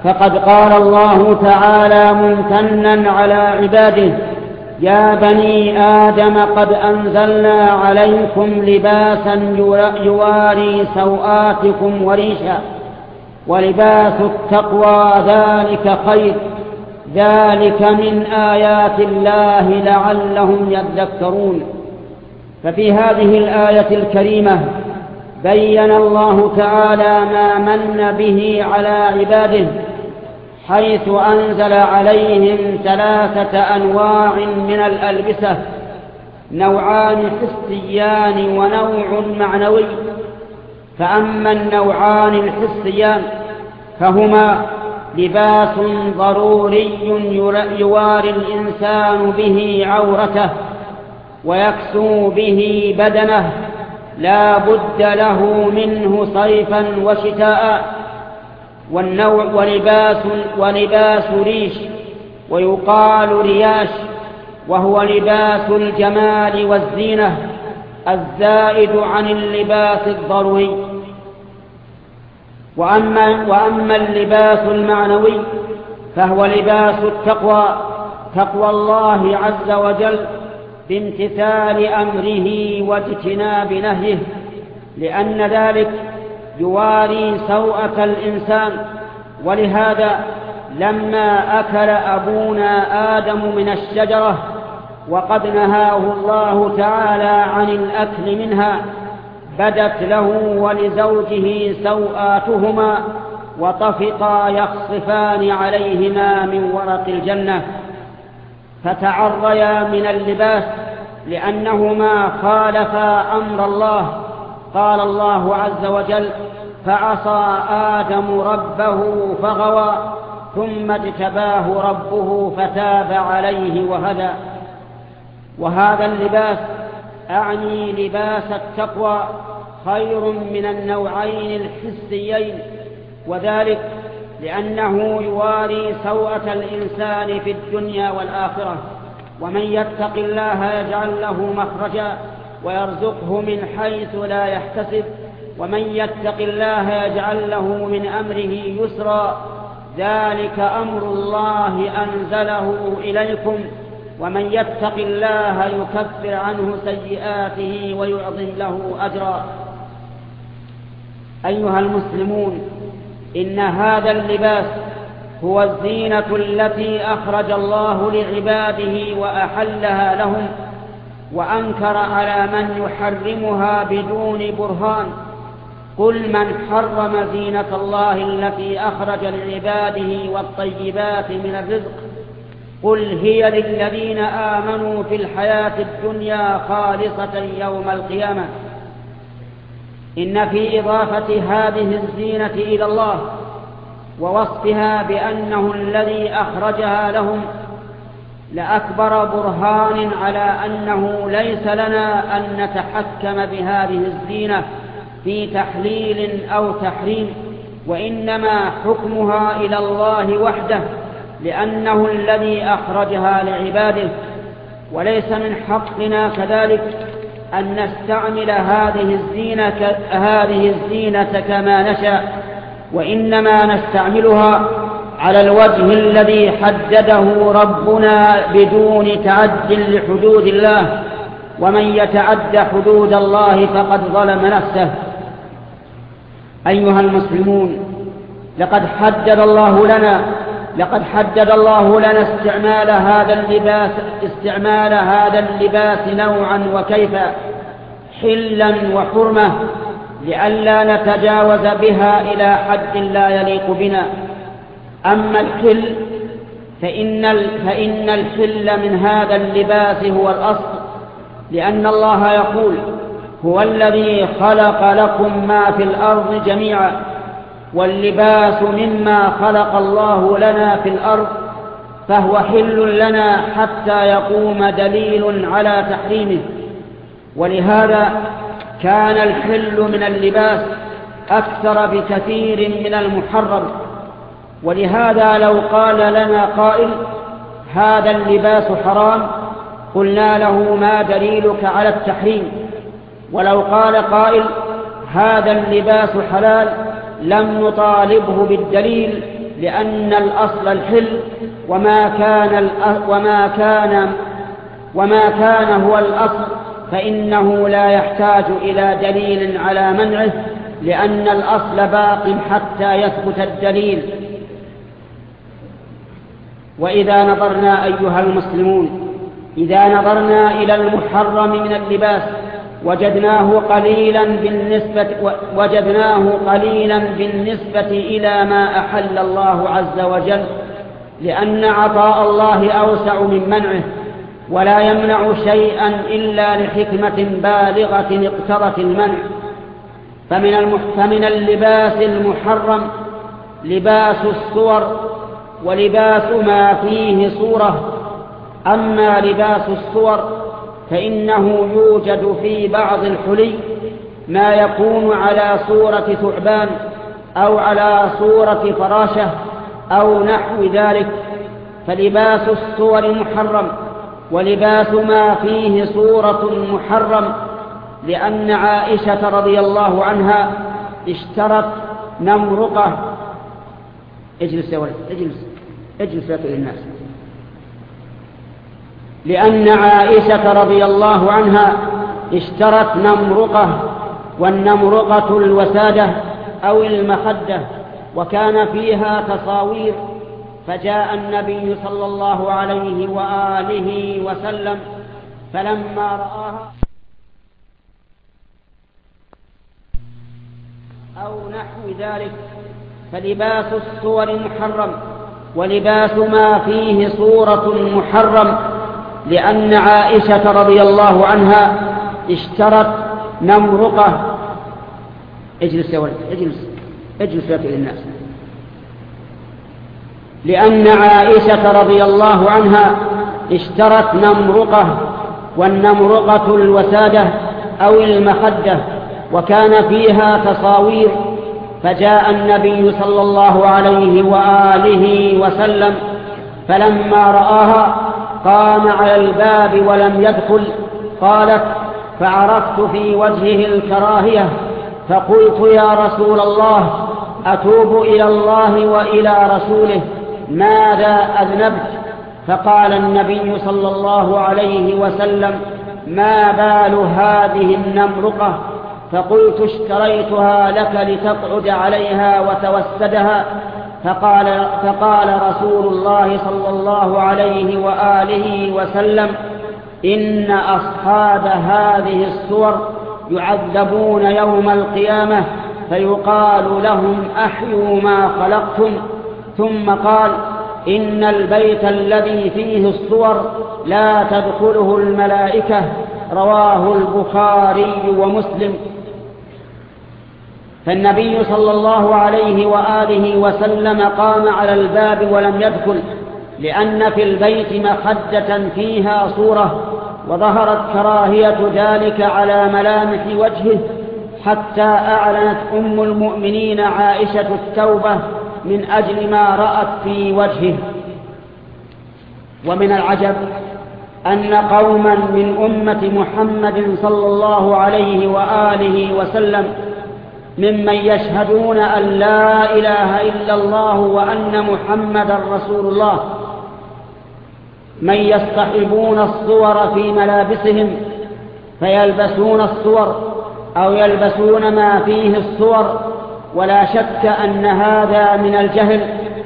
S1: فقد قال الله تعالى ممتنا على عباده: يا بني آدم قد أنزلنا عليكم لباسا يواري سوآتكم وريشا ولباس التقوى ذلك خير ذلك من آيات الله لعلهم يذكرون. ففي هذه الآية الكريمة بين الله تعالى ما من به على عباده، حيث أنزل عليهم ثلاثة أنواع من الألبسة: نوعان حسيان ونوع معنوي. فأما النوعان الحسيان فهما لباس ضروري يواري الإنسان به عورته ويكسو به بدنه لا بد له منه صيفا وشتاء. والنوع ولباس, ولباس ريش ويقال رياش، وهو لباس الجمال والزينة الزائد عن اللباس الضروري. وأما, وأما اللباس المعنوي فهو لباس التقوى، تقوى الله عز وجل بامتثال أمره واجتناب نهيه، لأن ذلك يواري سوءة الإنسان. ولهذا لما أكل أبونا آدم من الشجرة وقد نهاه الله تعالى عن الأكل منها، بدت له ولزوجه سوآتهما وطفقا يخصفان عليهما من ورق الجنة، فتعريا من اللباس لأنهما خالفا أمر الله. قال الله عز وجل: فعصى آدم ربه فغوى ثم اجتباه ربه فتاب عليه وهدى. وهذا اللباس أعني لباس التقوى خير من النوعين الحسيين، وذلك لأنه يواري سوءة الإنسان في الدنيا والآخرة. ومن يتق الله يجعل له مخرجا ويرزقه من حيث لا يحتسب، ومن يتق الله يجعل له من أمره يسرا، ذلك أمر الله أنزله إليكم، ومن يتق الله يكفر عنه سيئاته ويعظم له أجرا. أيها المسلمون، إن هذا اللباس هو الزينة التي أخرج الله لعباده وأحلها لهم، وأنكر على من يحرمها بدون برهان. قل من حرم زينة الله التي أخرج لعباده والطيبات من الرزق قل هي للذين آمنوا في الحياة الدنيا خالصة يوم القيامة. إن في إضافة هذه الزينة إلى الله ووصفها بأنه الذي أخرجها لهم لأكبر برهان على أنه ليس لنا أن نتحكم بهذه الزينة في تحليل أو تحريم، وإنما حكمها إلى الله وحده، لأنه الذي أخرجها لعباده. وليس من حقنا كذلك أن نستعمل هذه الزينة, هذه الزينة كما نشاء، وإنما نستعملها على الوجه الذي حدده ربنا بدون تعد لحدود الله، ومن يتعد حدود الله فقد ظلم نفسه. أيها المسلمون، لقد حدد الله لنا لقد حدد الله لنا استعمال هذا اللباس استعمال هذا اللباس نوعا وكيفا، حلا وحرمة، لئلا نتجاوز بها إلى حد لا يليق بنا. أما الحل فإن, فإن الحل من هذا اللباس هو الأصل، لأن الله يقول: هو الذي خلق لكم ما في الأرض جميعا، واللباس مما خلق الله لنا في الأرض، فهو حل لنا حتى يقوم دليل على تحريمه. ولهذا كان الحل من اللباس أكثر بكثير من المحرم. ولهذا لو قال لنا قائل: هذا اللباس حرام، قلنا له: ما دليلك على التحريم؟ ولو قال قائل: هذا اللباس حلال، لم نطالبه بالدليل، لأن الأصل الحل، وما كان وما كان وما كان هو الأصل فإنه لا يحتاج إلى دليل على منعه، لأن الأصل باق حتى يثبت الدليل. وإذا نظرنا أيها المسلمون إذا نظرنا إلى المحرم من اللباس وجدناه قليلا بالنسبة وجدناه قليلا بالنسبة إلى ما أحل الله عز وجل، لأن عطاء الله أوسع من منعه، ولا يمنع شيئا إلا لحكمة بالغة اقتضت المنع. فمن, المح... فمن اللباس المحرم لباس الصور ولباس ما فيه صورة. أما لباس الصور فإنه يوجد في بعض الحلي ما يكون على صورة ثعبان أو على صورة فراشة أو نحو ذلك، فلباس الصور محرم، ولباس ما فيه صورة محرم، لأن عائشة رضي الله عنها اشترت نمرقة. اجلس يا ولد، اجلس اجلس يا الناس. لأن عائشة رضي الله عنها اشترت نمرقة، والنمرقة الوسادة أو المخدة، وكان فيها تصاوير، فجاء النبي صلى الله عليه وآله وسلم فلما رآها أو نحو ذلك، فلباس الصور محرم، ولباس ما فيه صورة محرم، لأن عائشة رضي الله عنها اشترت نمرقة. اجلس يا ولد، اجلس اجلس يا الناس. لأن عائشة رضي الله عنها اشترت نمرقة، والنمرقة الوسادة أو المخدة، وكان فيها تصاوير، فجاء النبي صلى الله عليه وآله وسلم فلما رآها قام على الباب ولم يدخل. قالت: فعرفت في وجهه الكراهية، فقلت: يا رسول الله، أتوب إلى الله وإلى رسوله، ماذا أذنبت؟ فقال النبي صلى الله عليه وسلم: ما بال هذه النمرقة؟ فقلت: اشتريتها لك لتقعد عليها وتوسدها. فقال, فقال رسول الله صلى الله عليه وآله وسلم: إن أصحاب هذه الصور يعذبون يوم القيامة، فيقال لهم: أحيوا ما خلقتم. ثم قال: إن البيت الذي فيه الصور لا تدخله الملائكة. رواه البخاري ومسلم. فالنبي صلى الله عليه وآله وسلم قام على الباب ولم يدخل، لأن في البيت مخدة فيها صورة، وظهرت كراهية ذلك على ملامح وجهه، حتى أعلنت أم المؤمنين عائشة التوبة من أجل ما رأت في وجهه. ومن العجب أن قوما من أمة محمد صلى الله عليه وآله وسلم ممن يشهدون أن لا إله إلا الله وأن محمدا رسول الله من يصطحبون الصور في ملابسهم، فيلبسون الصور أو يلبسون ما فيه الصور، ولا شك أن هذا من الجهل،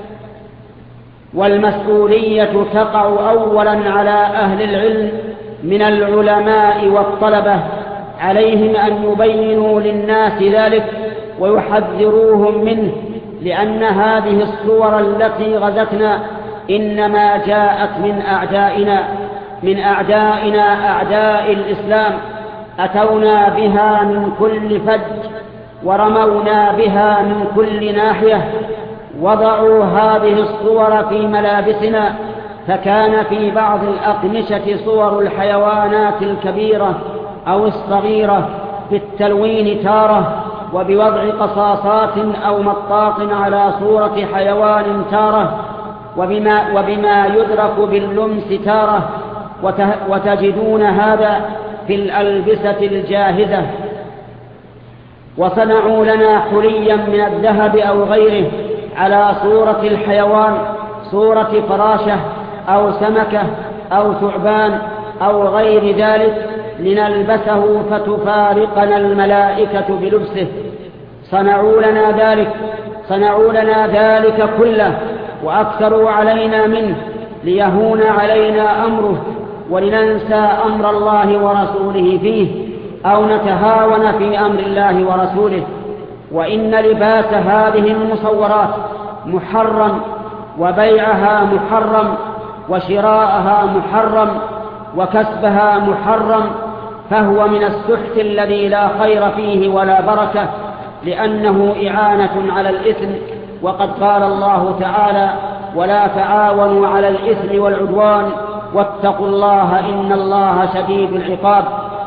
S1: والمسؤولية تقع أولا على أهل العلم من العلماء والطلبة، عليهم أن يبينوا للناس ذلك ويحذروهم منه، لأن هذه الصور التي غزتنا إنما جاءت من أعدائنا من أعدائنا أعداء الإسلام، أتونا بها من كل فج ورمونا بها من كل ناحية، وضعوا هذه الصور في ملابسنا، فكان في بعض الأقمشة صور الحيوانات الكبيرة أو الصغيرة بالتلوين تارة، وبوضع قصاصات أو مطاط على صورة حيوان تارة، وبما, وبما يدرك باللمس تارة، وتجدون هذا في الألبسة الجاهزة. وصنعوا لنا حليا من الذهب أو غيره على صورة الحيوان، صورة فراشة أو سمكة أو ثعبان أو غير ذلك لنلبسه فتفارقنا الملائكة بلبسه. صنعوا لنا ذلك صنعوا لنا ذلك كله وأكثروا علينا منه ليهون علينا أمره ولننسى أمر الله ورسوله فيه أو نتهاون في أمر الله ورسوله. وإن لباس هذه المصورات محرم، وبيعها محرم، وشراءها محرم، وكسبها محرم، فهو من السحت الذي لا خير فيه ولا بركة، لأنه إعانة على الإثم. وقد قال الله تعالى: ولا تعاونوا على الإثم والعدوان واتقوا الله إن الله شديد العقاب.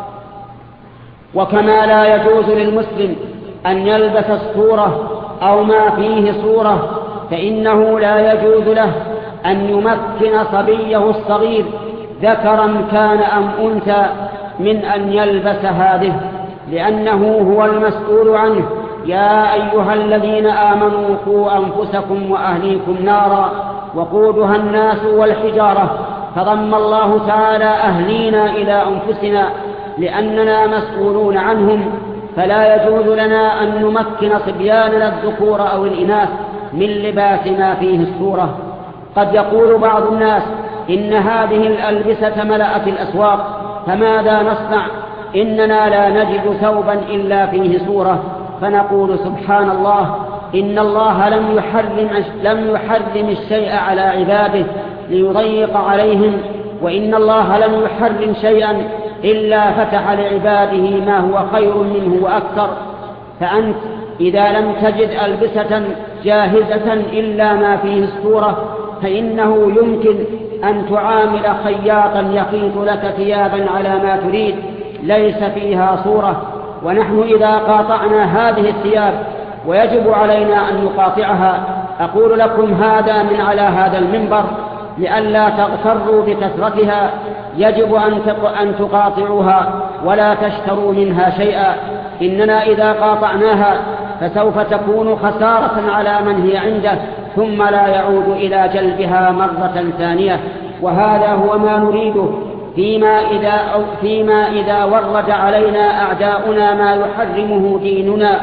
S1: وكما لا يجوز للمسلم أن يلبس الصورة أو ما فيه صورة، فإنه لا يجوز له أن يمكن صبيه الصغير ذكرا كان أم أنثى من أن يلبس هذه، لأنه هو المسؤول عنه. يا أيها الذين آمنوا قوا أنفسكم وأهليكم نارا وقودها الناس والحجارة، فضم الله تعالى أهلينا إلى أنفسنا لأننا مسؤولون عنهم، فلا يجوز لنا أن نمكن صبياننا الذكور أو الإناث من لباس ما فيه الصورة. قد يقول بعض الناس إن هذه الألبسة ملأت الأسواق، فماذا نصنع؟ إننا لا نجد ثوبا إلا فيه صورة، فنقول سبحان الله، إن الله لم يحرم, لم يحرم الشيء على عباده ليضيق عليهم، وإن الله لم يحرم شيئا إلا فتح لعباده ما هو خير منه وأكثر. فأنت إذا لم تجد ألبسة جاهزة إلا ما فيه الصورة، فإنه يمكن أن تعامل خياطا يخيط لك ثيابا على ما تريد ليس فيها صورة. ونحن إذا قاطعنا هذه الثياب ويجب علينا أن نقاطعها، أقول لكم هذا من على هذا المنبر لئلا تغتروا بكثرتها، يجب أن تقاطعوها ولا تشتروا منها شيئا. إننا إذا قاطعناها فسوف تكون خسارة على من هي عنده، ثم لا يعود إلى جلبها مرة ثانية. وهذا هو ما نريده فيما إذا, أو فيما إذا ورد علينا أعداؤنا ما يحرمه ديننا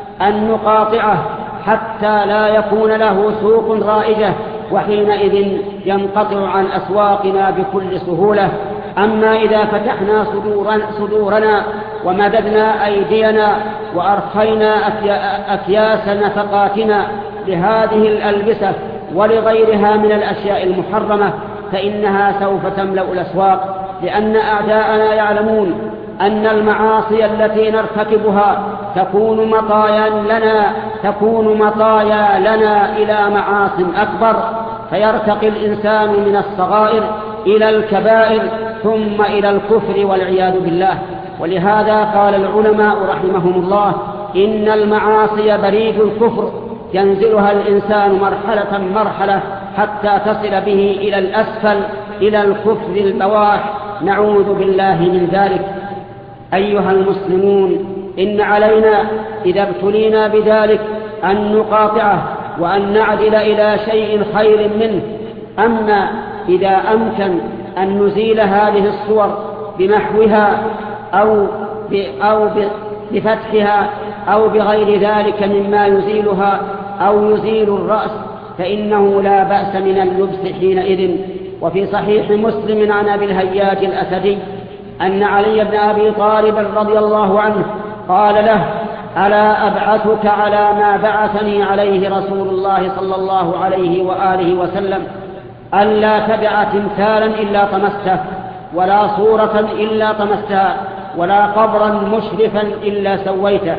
S1: أن نقاطعه حتى لا يكون له سوق رائجة، وحينئذ ينقطع عن أسواقنا بكل سهولة. أما إذا فتحنا صدورنا ومددنا أيدينا وأرخينا أكياس نفقاتنا لهذه الألبسة ولغيرها من الأشياء المحرمة، فإنها سوف تملأ الأسواق، لأن أعداءنا يعلمون أن المعاصي التي نرتكبها تكون مطايا لنا تكون مطايا لنا إلى معاص أكبر، فيرتقي الإنسان من الصغائر إلى الكبائر ثم إلى الكفر والعياذ بالله. ولهذا قال العلماء رحمهم الله: إن المعاصي بريد الكفر ينزلها الإنسان مرحلة مرحلة حتى تصل به إلى الأسفل إلى الكفر البواح، نعوذ بالله من ذلك. أيها المسلمون، إن علينا إذا ابتلينا بذلك أن نقاطعه وأن نعدل إلى شيء خير منه. أما إذا أمكن أن نزيل هذه الصور بمحوها أو أو بفتحها أو بغير ذلك مما يزيلها أو يزيل الرأس، فإنه لا بأس من اللبس حينئذ. وفي صحيح مسلم عن أبي الهياج الأسدي أن علي بن أبي طالب رضي الله عنه قال له: ألا أبعثك على ما بعثني عليه رسول الله صلى الله عليه وآله وسلم، ألا تدع تمثالا إلا طمسته، ولا صورة إلا طمستها، ولا قبرا مشرفا إلا سويته.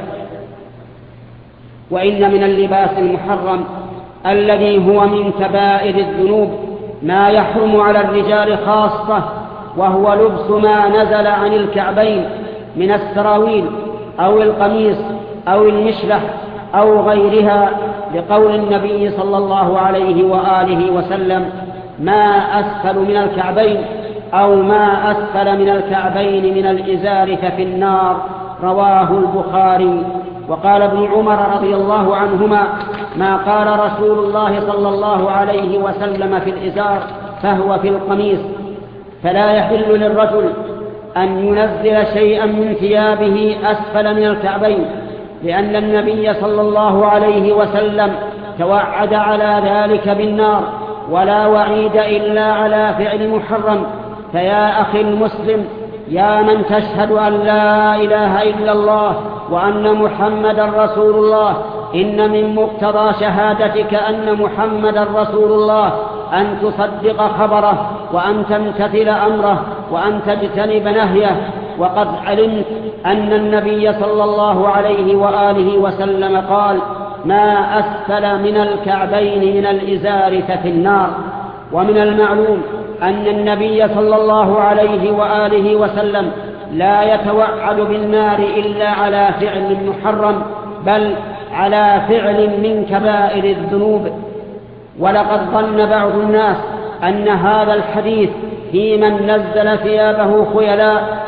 S1: وإن من اللباس المحرم الذي هو من كبائر الذنوب ما يحرم على الرجال خاصة، وهو لبس ما نزل عن الكعبين من السراويل أو القميص أو المشلح أو غيرها، لقول النبي صلى الله عليه وآله وسلم: ما أسفل من الكعبين أو ما أسفل من الكعبين من الإزار ففي النار، رواه البخاري. وقال ابن عمر رضي الله عنهما: ما قال رسول الله صلى الله عليه وسلم في الإزار فهو في القميص. فلا يحل للرجل أن ينزل شيئا من ثيابه أسفل من الكعبين، لأن النبي صلى الله عليه وسلم توعد على ذلك بالنار، ولا وعيد إلا على فعل محرم. فيا أخي المسلم، يا من تشهد أن لا إله إلا الله وأن محمدا رسول الله، إن من مقتضى شهادتك أن محمدا رسول الله أن تصدق خبره، وأن تمتثل أمره، وأن تجتنب نهيه. وقد علمت أن النبي صلى الله عليه وآله وسلم قال: ما أسفل من الكعبين من الإزار ففي النار. ومن المعلوم أن النبي صلى الله عليه وآله وسلم لا يتوعد بالنار إلا على فعل محرم، بل على فعل من كبائر الذنوب. ولقد ظن بعض الناس أن هذا الحديث في من نزل ثيابه خيلاء،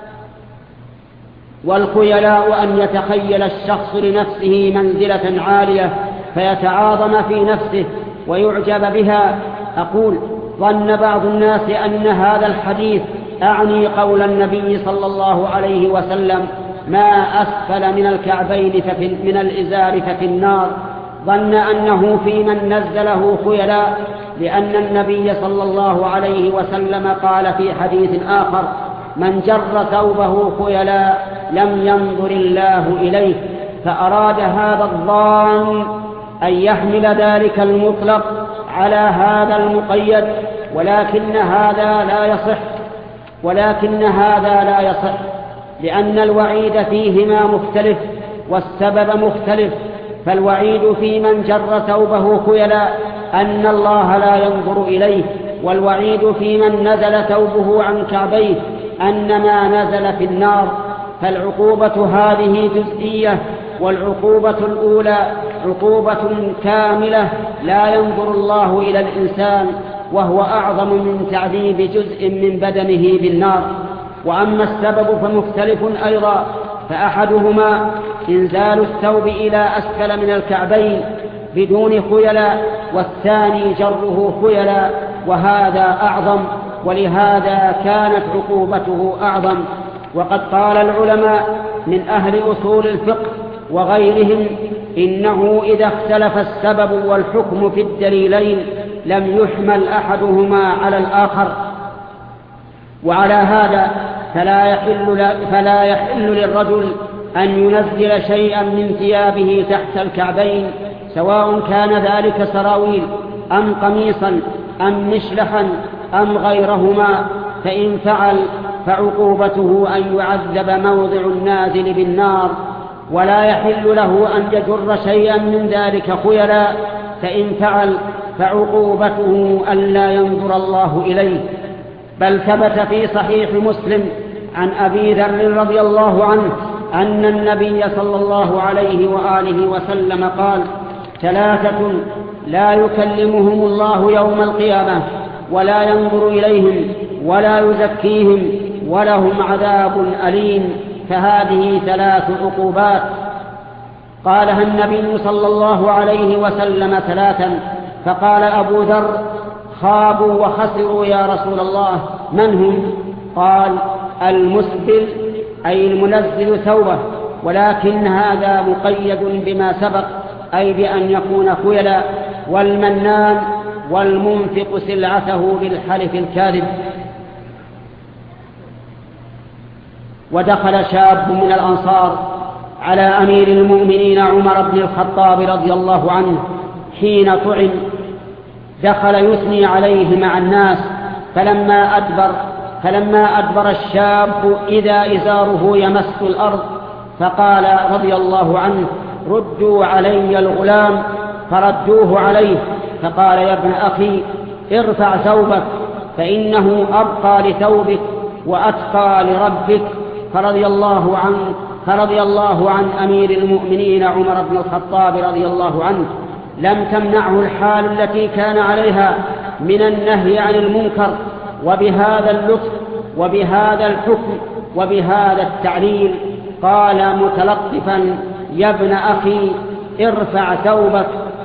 S1: والخيلاء أن يتخيل الشخص لنفسه منزلة عالية فيتعاظم في نفسه ويعجب بها. أقول: ظن بعض الناس أن هذا الحديث أعني قول النبي صلى الله عليه وسلم: ما أسفل من الكعبين ففي من الإزار ففي النار. ظن أنه في من نزله خيلاء، لأن النبي صلى الله عليه وسلم قال في حديث آخر: من جر ثوبه خيلاء لم ينظر الله إليه. فأراد هذا الظان أن يحمل ذلك المطلق على هذا المقيد، ولكن هذا لا يصح ولكن هذا لا يصح لأن الوعيد فيهما مختلف والسبب مختلف. فالوعيد في من جر ثوبه خيلاء أن الله لا ينظر إليه، والوعيد في من نزل ثوبه عن كعبيه أن ما نزل في النار. فالعقوبة هذه جزئية، والعقوبة الأولى عقوبة كاملة لا ينظر الله إلى الإنسان، وهو أعظم من تعذيب جزء من بدنه بالنار. وأما السبب فمختلف أيضا، فأحدهما إنزال الثوب إلى أسفل من الكعبين بدون خيلاء، والثاني جره خيلاء، وهذا أعظم، ولهذا كانت عقوبته أعظم. وقد قال العلماء من أهل أصول الفقه وغيرهم: إنه إذا اختلف السبب والحكم في الدليلين لم يحمل أحدهما على الآخر. وعلى هذا فلا يحل, فلا يحل للرجل أن ينزل شيئا من ثيابه تحت الكعبين، سواء كان ذلك سراويل أم قميصا أم مشلحا أم غيرهما. فإن فعل فعقوبته أن يعذب موضع النازل بالنار. ولا يحل له أن يجر شيئا من ذلك خيلاء، فإن فعل فعقوبته أن لا ينظر الله إليه. بل ثبت في صحيح مسلم عن أبي ذر رضي الله عنه أن النبي صلى الله عليه وآله وسلم قال: ثلاثة لا يكلمهم الله يوم القيامة ولا ينظر إليهم ولا يزكيهم ولهم عذاب أليم. فهذه ثلاث عقوبات قالها النبي صلى الله عليه وسلم ثلاثا. فقال أبو ذر: خابوا وخسروا يا رسول الله، من هم؟ قال: المسبل أي المنزل ثوبه، ولكن هذا مقيد بما سبق، أي بأن يكون خيلا، والمنان والمنفق سلعته بالحلف الكاذب. ودخل شاب من الأنصار على أمير المؤمنين عمر بن الخطاب رضي الله عنه حين طعن، دخل يثني عليه مع الناس، فلما أدبر فلما أدبر الشاب إذا إزاره يمس الأرض، فقال رضي الله عنه: ردوا علي الغلام، فردوه عليه. فقال: يا ابن أخي ارفع ثوبك، فإنه أبقى لثوبك وأتقى لربك. فرضي الله عنه فرضي الله عن أمير المؤمنين عمر بن الخطاب رضي الله عنه. لم تمنعه الحال التي كان عليها من النهي عن المنكر، وبهذا اللطف وبهذا الحكم وبهذا التعليل قال متلطفا: يا ابن أخي ارفع ثوبك،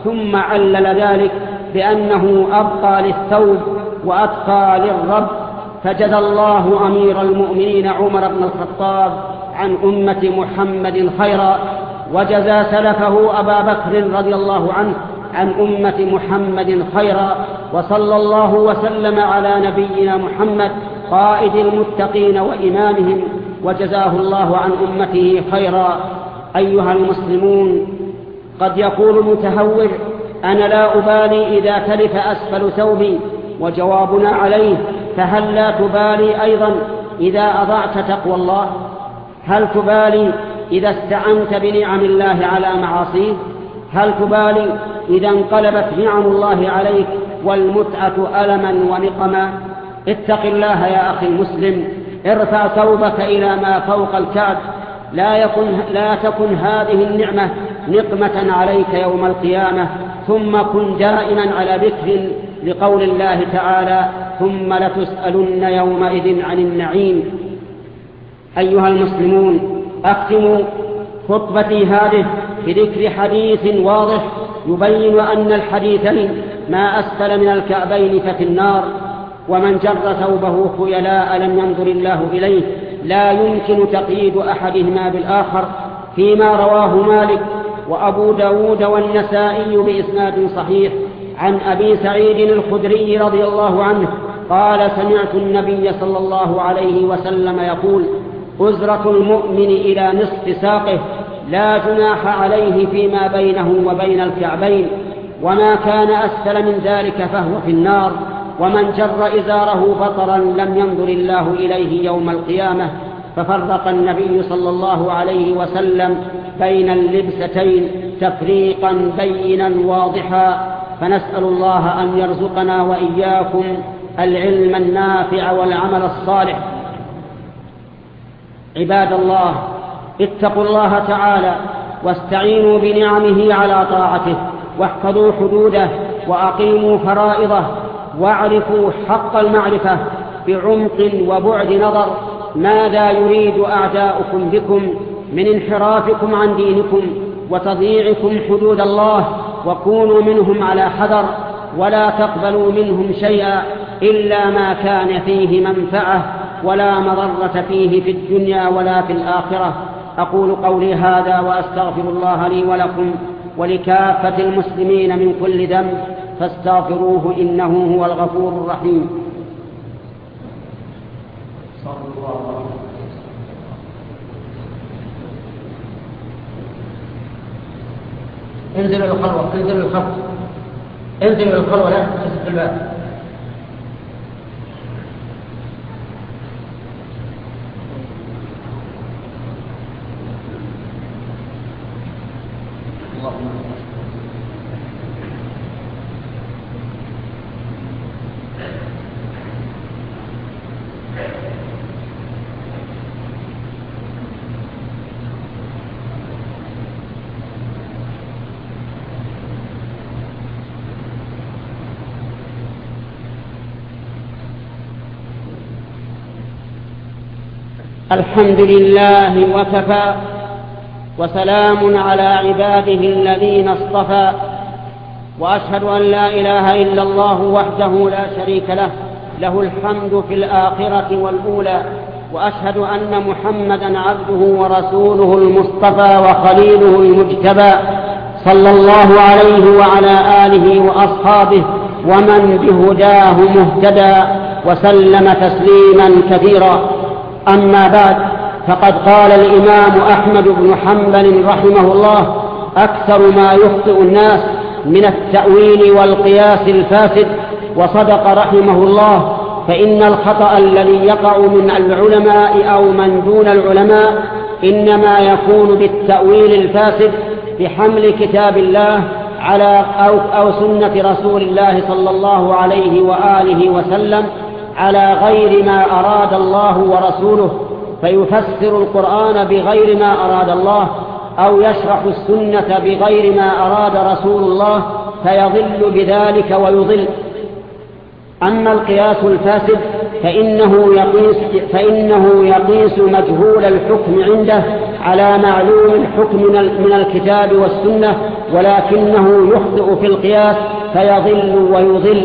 S1: ثم علل ذلك بأنه أبقى للثوب وأتقى للرب، فجزى الله أمير المؤمنين عمر بن الخطاب عن أمة محمد خيرا، وجزى سلفه أبا بكر رضي الله عنه عن أمة محمد خيرا، وصلى الله وسلم على نبينا محمد قائد المتقين وإمامهم، وجزاه الله عن أمته خيرا. أيها المسلمون، قد يقول المتهور: أنا لا أبالي إذا تلف أسفل ثوبي، وجوابنا عليه: فهل لا تبالي أيضا إذا أضعت تقوى الله؟ هل تبالي إذا استعنت بنعم الله على معاصيه؟ هل تبالي إذا انقلبت نعم الله عليك والمتعة ألما ونقما؟ اتق الله يا أخي المسلم، ارفع ثوبك إلى ما فوق الكعب، لا, يكن لا تكن هذه النعمة نقمة عليك يوم القيامة، ثم كن دائما على ذكر لقول الله تعالى: ثم لتسألن يومئذ عن النعيم. أيها المسلمون، أختم خطبتي هذه بذكر حديث واضح يبين أن الحديثين: ما أسفل من الكعبين ففي النار، ومن جر ثوبه خيلاء لم ينظر الله إليه، لا يمكن تقييد أحدهما بالآخر، فيما رواه مالك وأبو داود والنسائي بإسناد صحيح عن أبي سعيد الخدري رضي الله عنه قال: سمعت النبي صلى الله عليه وسلم يقول: أزرة المؤمن إلى نصف ساقه، لا جناح عليه فيما بينه وبين الكعبين، وما كان أسفل من ذلك فهو في النار، ومن جر إزاره بطرا لم ينظر الله إليه يوم القيامة. ففرق النبي صلى الله عليه وسلم بين اللبستين تفريقا بينا واضحا، فنسأل الله أن يرزقنا وإياكم العلم النافع والعمل الصالح. عباد الله، اتقوا الله تعالى واستعينوا بنعمه على طاعته، واحفظوا حدوده، وأقيموا فرائضه، واعرفوا حق المعرفة بعمق وبعد نظر ماذا يريد أعداؤكم بكم من انحرافكم عن دينكم وتضييعكم حدود الله، وكونوا منهم على حذر، ولا تقبلوا منهم شيئا إلا ما كان فيه منفعة ولا مضرة فيه في الدنيا ولا في الآخرة. أقول قولي هذا وأستغفر الله لي ولكم ولكافة المسلمين من كل ذنب، فاستغفروه إنه هو الغفور الرحيم. صلى الله عليه وسلم. انزلوا الخلوة، انزلوا الخلوة، انزلوا الخلوة، لا تفتحوا الباب. الحمد لله وكفى، وسلام على عباده الذين اصطفى، وأشهد أن لا إله إلا الله وحده لا شريك له، له الحمد في الآخرة والأولى، وأشهد أن محمدا عبده ورسوله المصطفى وخليله المجتبى، صلى الله عليه وعلى آله وأصحابه ومن بهداه مهتدى، وسلم تسليما كثيرا. أما بعد، فقد قال الإمام أحمد بن حنبل رحمه الله: أكثر ما يخطئ الناس من التأويل والقياس الفاسد. وصدق رحمه الله، فإن الخطأ الذي يقع من العلماء أو من دون العلماء إنما يكون بالتأويل الفاسد، بحمل كتاب الله على أو, أو سنة رسول الله صلى الله عليه وآله وسلم على غير ما أراد الله ورسوله، فيفسر القرآن بغير ما أراد الله، أو يشرح السنة بغير ما أراد رسول الله، فيضل بذلك ويضل. أما القياس الفاسد فإنه يقيس, فإنه يقيس مجهول الحكم عنده على معلوم الحكم من الكتاب والسنة، ولكنه يخطئ في القياس فيضل ويضل.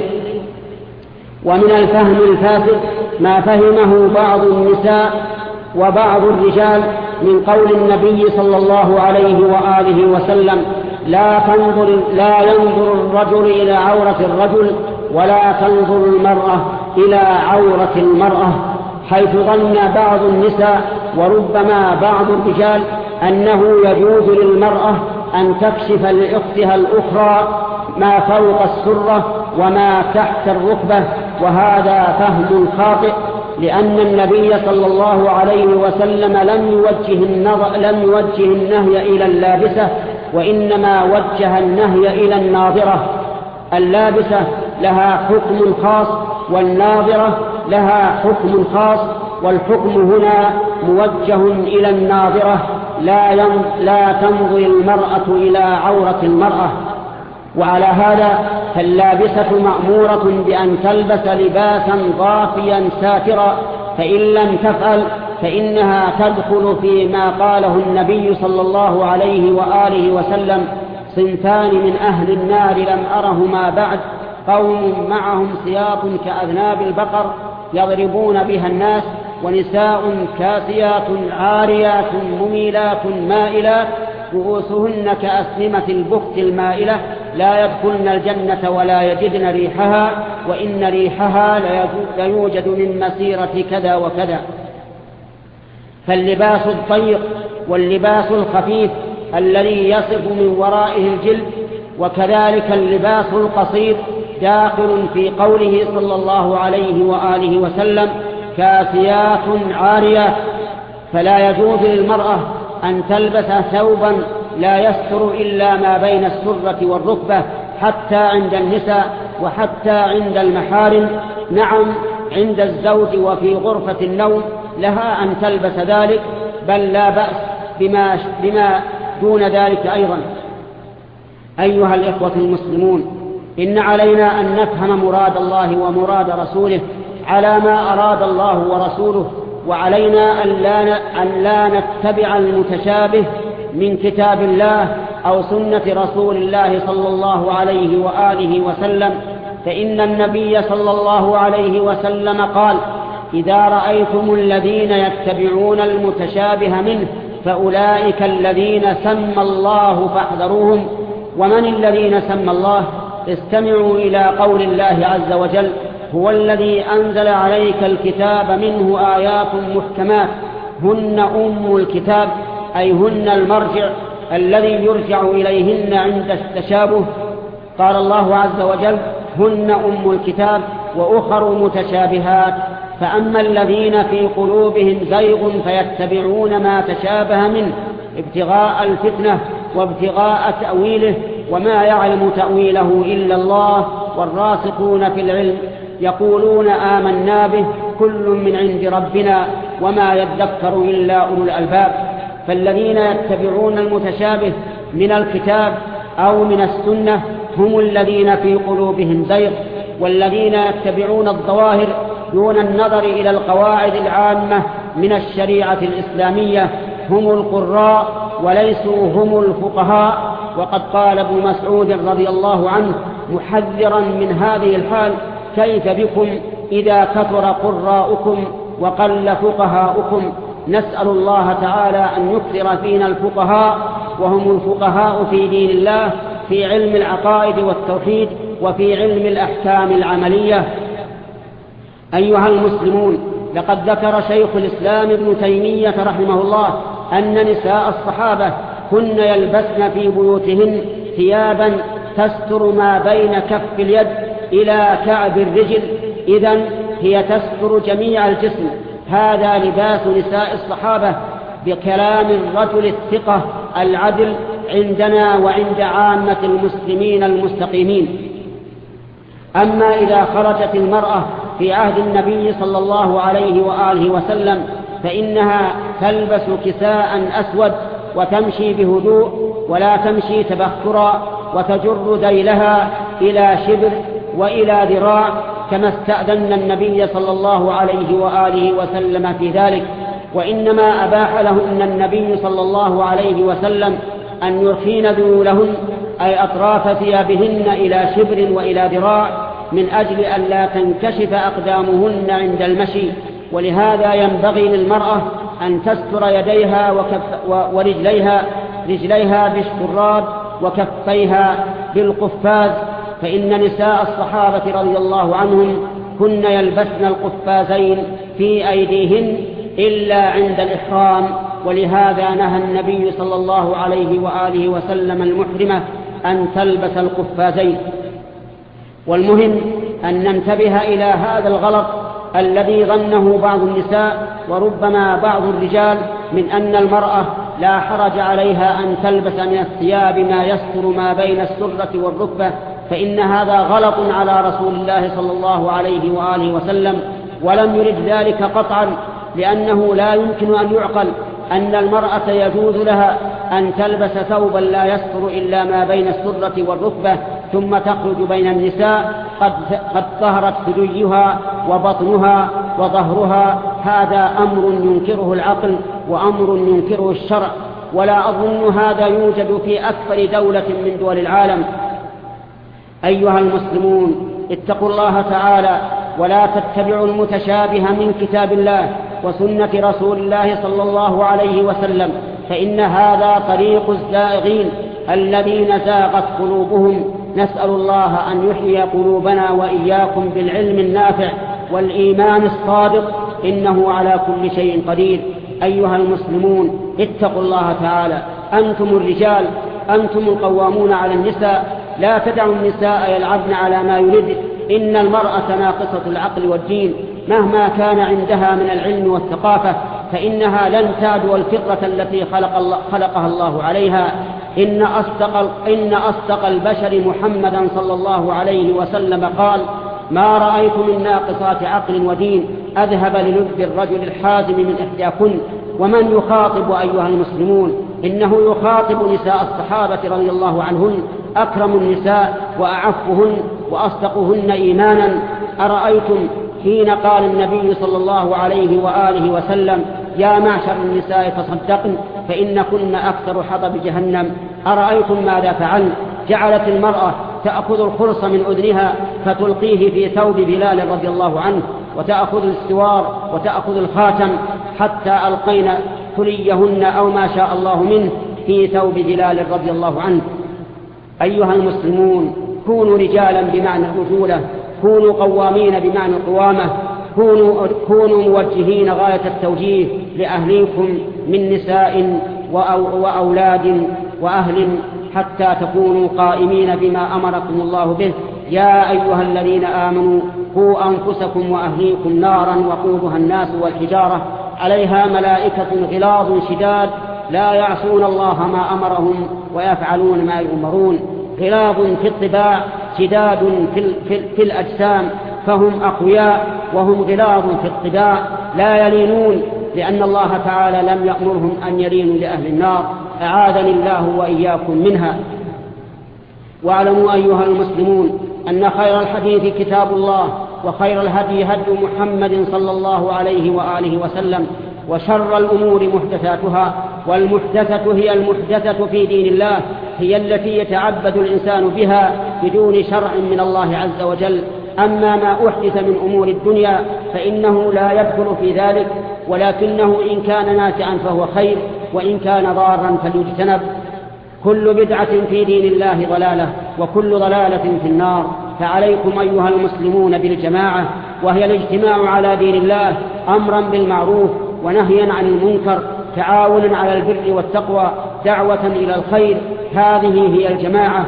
S1: ومن الفهم الفاسد ما فهمه بعض النساء وبعض الرجال من قول النبي صلى الله عليه وآله وسلم: لا تنظر لا ينظر الرجل إلى عورة الرجل ولا تنظر المرأة إلى عورة المرأة، حيث ظن بعض النساء وربما بعض الرجال أنه يجوز للمرأة أن تكشف لأختها الأخرى ما فوق السرة وما تحت الركبة، وهذا فهم خاطئ، لأن النبي صلى الله عليه وسلم لم يوجه النظر لم يوجه النهي إلى اللابسة، وإنما وجه النهي إلى الناظرة. اللابسة لها حكم خاص والناظرة لها حكم خاص، والحكم هنا موجه إلى الناظرة، لا لا تنظر المرأة إلى عورة المرأة. وعلى هذا فاللابسة مأمورة بأن تلبس لباسا ضافيا ساترا، فإن لم تفعل فإنها تدخل فيما قاله النبي صلى الله عليه وآله وسلم: صنفان من أهل النار لم أرهما بعد، قوم معهم سياط كأذناب البقر يضربون بها الناس، ونساء كاسيات عاريات مميلات مائلات رؤوسهن كأسنمة البخت المائلة، لا يدخلن الجنة ولا يجدن ريحها، وإن ريحها ليوجد من مسيرة كذا وكذا. فاللباس الضيق واللباس الخفيف الذي يصف من ورائه الجلد، وكذلك اللباس القصير داخل في قوله صلى الله عليه وآله وسلم: كاسيات عاريات. فلا يجوز للمرأة أن تلبس ثوبا لا يستر إلا ما بين السرة والركبة، حتى عند النساء وحتى عند المحارم. نعم، عند الزوج وفي غرفة النوم لها أن تلبس ذلك، بل لا بأس بما, بما دون ذلك أيضا. أيها الإخوة المسلمون، إن علينا أن نفهم مراد الله ومراد رسوله على ما أراد الله ورسوله، وعلينا أن لا, أن لا نتبع المتشابه من كتاب الله أو سنة رسول الله صلى الله عليه وآله وسلم، فإن النبي صلى الله عليه وسلم قال: إذا رأيتم الذين يتبعون المتشابه منه فأولئك الذين سمى الله فاحذروهم. ومن الذين سمى الله؟ استمعوا إلى قول الله عز وجل: هو الذي أنزل عليك الكتاب منه آيات محكمات هن أم الكتاب، أي هن المرجع الذي يرجع إليهن عند التشابه. قال الله عز وجل: هن أم الكتاب وأخر متشابهات، فأما الذين في قلوبهم زيغ فيتبعون ما تشابه منه ابتغاء الفتنة وابتغاء تأويله، وما يعلم تأويله إلا الله، والراسخون في العلم يقولون آمنا به كل من عند ربنا وما يذكر إلا أولو الألباب. فالذين يتبعون المتشابه من الكتاب أو من السنة هم الذين في قلوبهم زيغ، والذين يتبعون الظواهر دون النظر إلى القواعد العامة من الشريعة الإسلامية هم القراء وليسوا هم الفقهاء. وقد قال ابن مسعود رضي الله عنه محذرا من هذه الحال: كيف بكم إذا كثر قراءكم وقل فقهاؤكم؟ نسأل الله تعالى أن يكثر فينا الفقهاء، وهم الفقهاء في دين الله، في علم العقائد والتوحيد، وفي علم الأحكام العملية. أيها المسلمون، لقد ذكر شيخ الإسلام ابن تيمية رحمه الله أن نساء الصحابة كن يلبسن في بيوتهن ثيابا تستر ما بين كف اليد إلى كعب الرجل، إذن هي تستر جميع الجسم. هذا لباس نساء الصحابة بكلام الرجل الثقة العدل عندنا وعند عامة المسلمين المستقيمين. أما إذا خرجت المرأة في عهد النبي صلى الله عليه وآله وسلم فإنها تلبس كساء أسود وتمشي بهدوء ولا تمشي تبخرا، وتجر ذيلها إلى شبر وإلى ذراع، كما استأذن النبي صلى الله عليه وآله وسلم في ذلك. وإنما أباح لهن النبي صلى الله عليه وسلم أن يرخين ذيولهن أي أطراف ثيابهن إلى شبر وإلى ذراع من أجل أن لا تنكشف أقدامهن عند المشي. ولهذا ينبغي للمرأة أن تستر يديها وكف ورجليها رجليها بالشراب وكفيها بالقفاز، فإن نساء الصحابة رضي الله عنهم كن يلبسن القفازين في أيديهن إلا عند الإحرام، ولهذا نهى النبي صلى الله عليه وآله وسلم المحرمة أن تلبس القفازين. والمهم أن ننتبه إلى هذا الغلط الذي ظنه بعض النساء وربما بعض الرجال من أن المرأة لا حرج عليها أن تلبس من الثياب ما يستر ما بين السرة والركبة، فإن هذا غلط على رسول الله صلى الله عليه وآله وسلم، ولم يرد ذلك قطعا، لأنه لا يمكن أن يعقل أن المرأة يجوز لها أن تلبس ثوبا لا يستر إلا ما بين السرة والركبة ثم تخرج بين النساء قد, قد ظهرت ثديها وبطنها وظهرها. هذا أمر ينكره العقل وأمر ينكره الشرع، ولا أظن هذا يوجد في أكثر دولة من دول العالم. أيها المسلمون، اتقوا الله تعالى ولا تتبعوا المتشابه من كتاب الله وسنة رسول الله صلى الله عليه وسلم، فإن هذا طريق الزائغين الذين زاغت قلوبهم. نسأل الله أن يحيي قلوبنا وإياكم بالعلم النافع والإيمان الصادق، إنه على كل شيء قدير. أيها المسلمون، اتقوا الله تعالى. أنتم الرجال، أنتم القوامون على النساء، لا تدعوا النساء يلعبن على ما يريد. إن المرأة ناقصة العقل والدين، مهما كان عندها من العلم والثقافة فإنها لن تعدو الفطرة التي خلق الله خلقها الله عليها. إن أصدق, إن أصدق البشر محمدا صلى الله عليه وسلم قال: ما رأيت من ناقصات عقل ودين أذهب للب الرجل الحازم من إحداكن. ومن يخاطب أيها المسلمون؟ إنه يخاطب نساء الصحابة رضي الله عنهن، أكرم النساء وأعفهن وأصدقهن إيمانا. أرأيتم حين قال النبي صلى الله عليه وآله وسلم: يا معشر النساء تصدقن فإن كن أكثر حطب جهنم. أرأيتم ماذا فعلن؟ جعلت المرأة تأخذ الخرص من أذنها فتلقيه في ثوب بلال رضي الله عنه، وتأخذ السوار وتأخذ الخاتم، حتى ألقين حليهن أو ما شاء الله منه في ثوب بلال رضي الله عنه. أيها المسلمون، كونوا رجالا بمعنى الرجولة، كونوا قوامين بمعنى القوامة، كونوا, كونوا موجهين غاية التوجيه لأهليكم من نساء وأولاد وأهل، حتى تكونوا قائمين بما أمركم الله به. يا أيها الذين آمنوا قوا أنفسكم وأهليكم نارا وقودها الناس والحجارة عليها ملائكة غلاظ شداد لا يعصون الله ما أمرهم ويفعلون ما يؤمرون. غلاظ في الطباع شداد في, في, في الأجسام، فهم أقوياء وهم غلاظ في الطباع لا يلينون، لأن الله تعالى لم يأمرهم أن يلينوا لأهل النار. أعاذني الله وإياكم منها. واعلموا أيها المسلمون أن خير الحديث كتاب الله، وخير الهدي هدي محمد صلى الله عليه وآله وسلم، وشر الأمور محدثاتها، والمحدثة هي المحدثة في دين الله، هي التي يتعبد الإنسان بها بدون شرع من الله عز وجل. أما ما أحدث من أمور الدنيا فإنه لا يدخل في ذلك، ولكنه إن كان نافعا فهو خير، وإن كان ضارا فليجتنب. كل بدعة في دين الله ضلالة، وكل ضلالة في النار. فعليكم أيها المسلمون بالجماعة، وهي الاجتماع على دين الله، أمرا بالمعروف ونهيا عن المنكر، تعاونا على البر والتقوى، دعوة إلى الخير. هذه هي الجماعة.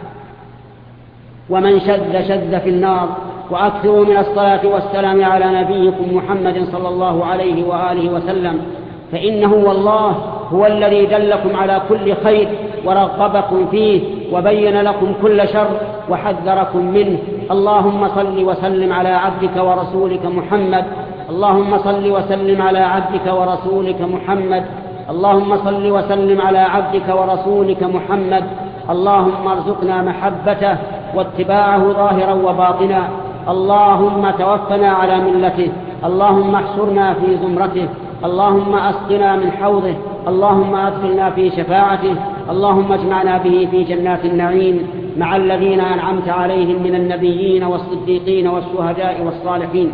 S1: ومن شذ شذ في النار. وأكثروا من الصلاة والسلام على نبيكم محمد صلى الله عليه وآله وسلم، فإنه والله هو الذي دلكم على كل خير ورغبكم فيه وبين لكم كل شر وحذركم منه. اللهم صل وسلم على عبدك ورسولك محمد. اللهم صل وسلم على عبدك ورسولك محمد. اللهم صل وسلم على عبدك ورسولك محمد. اللهم ارزقنا محبته واتباعه ظاهرا وباطنا. اللهم توفنا على ملته. اللهم احشرنا في زمرته. اللهم أسقنا من حوضه، اللهم أدخلنا في شفاعته، اللهم اجمعنا به في جنات النعيم مع الذين أنعمت عليهم من النبيين والصديقين والشهداء والصالحين.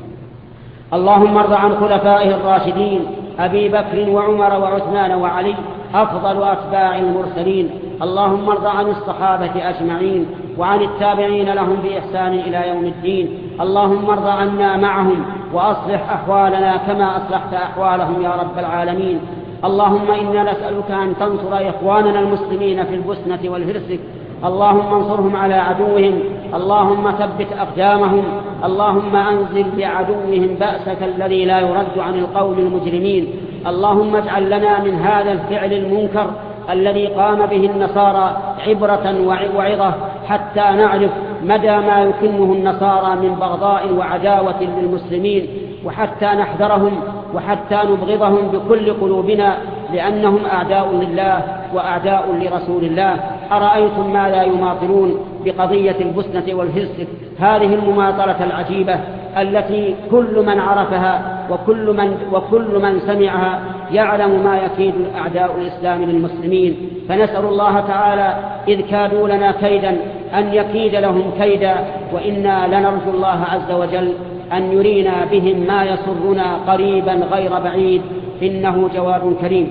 S1: اللهم ارض عن خلفائه الراشدين أبي بكر وعمر وعثمان وعلي أفضل أتباع المرسلين. اللهم ارض عن الصحابة أجمعين وعن التابعين لهم بإحسان إلى يوم الدين. اللهم ارض عنا معهم وأصلح أحوالنا كما أصلحت أحوالهم يا رب العالمين. اللهم إنا نسألك أن تنصر إخواننا المسلمين في البوسنة والهرسك، اللهم انصرهم على عدوهم، اللهم ثبت أقدامهم، اللهم أنزل بعدوهم بأسك الذي لا يرد عن القوم المجرمين. اللهم اجعل لنا من هذا الفعل المنكر الذي قام به النصارى عبرة وعظة حتى نعرف مدى ما يكنه النصارى من بغضاء وعداوة للمسلمين، وحتى نحذرهم وحتى نبغضهم بكل قلوبنا، لأنهم أعداء لله وأعداء لرسول الله. أرأيتم ما لا يماطلون بقضية البوسنة والهرسك، هذه المماطلة العجيبة التي كل من عرفها وكل من, وكل من سمعها يعلم ما يكيد أعداء الإسلام للمسلمين. فنسأل الله تعالى إذ كادوا لنا كيدا أن يكيد لهم كيدا، وإنا لنرجو الله عز وجل أن يرينا بهم ما يسرنا قريبا غير بعيد، إنه جواد كريم.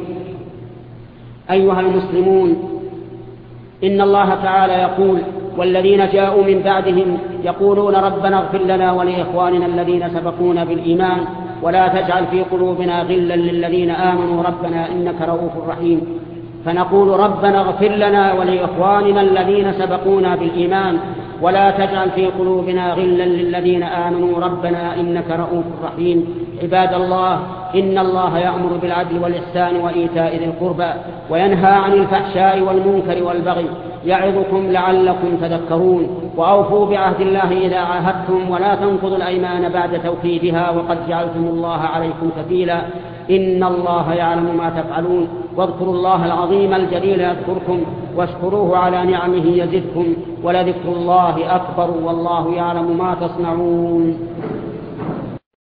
S1: أيها المسلمون، إن الله تعالى يقول: والذين جاءوا من بعدهم يقولون ربنا اغفر لنا ولإخواننا الذين سبقونا بالإيمان ولا تجعل في قلوبنا غلا للذين آمنوا ربنا إنك رؤوف رحيم. فنقول ربنا اغفر لنا ولإخواننا الذين سبقونا بالإيمان ولا تجعل في قلوبنا غلا للذين آمنوا ربنا إنك رؤوف رحيم. عباد الله، إن الله يأمر بالعدل والإحسان وإيتاء ذي القربى وينهى عن الفحشاء والمنكر والبغي يعظكم لعلكم تذكرون. وأوفوا بعهد الله إذا عاهدتم ولا تنقضوا الأيمان بعد توكيدها وقد جعلتم الله عليكم كفيلا، إن الله يعلم ما تفعلون. واذكروا الله العظيم الجليل يذكركم واشكروه على نعمه يزدكم ولذكر الله أكبر والله يعلم ما تصنعون.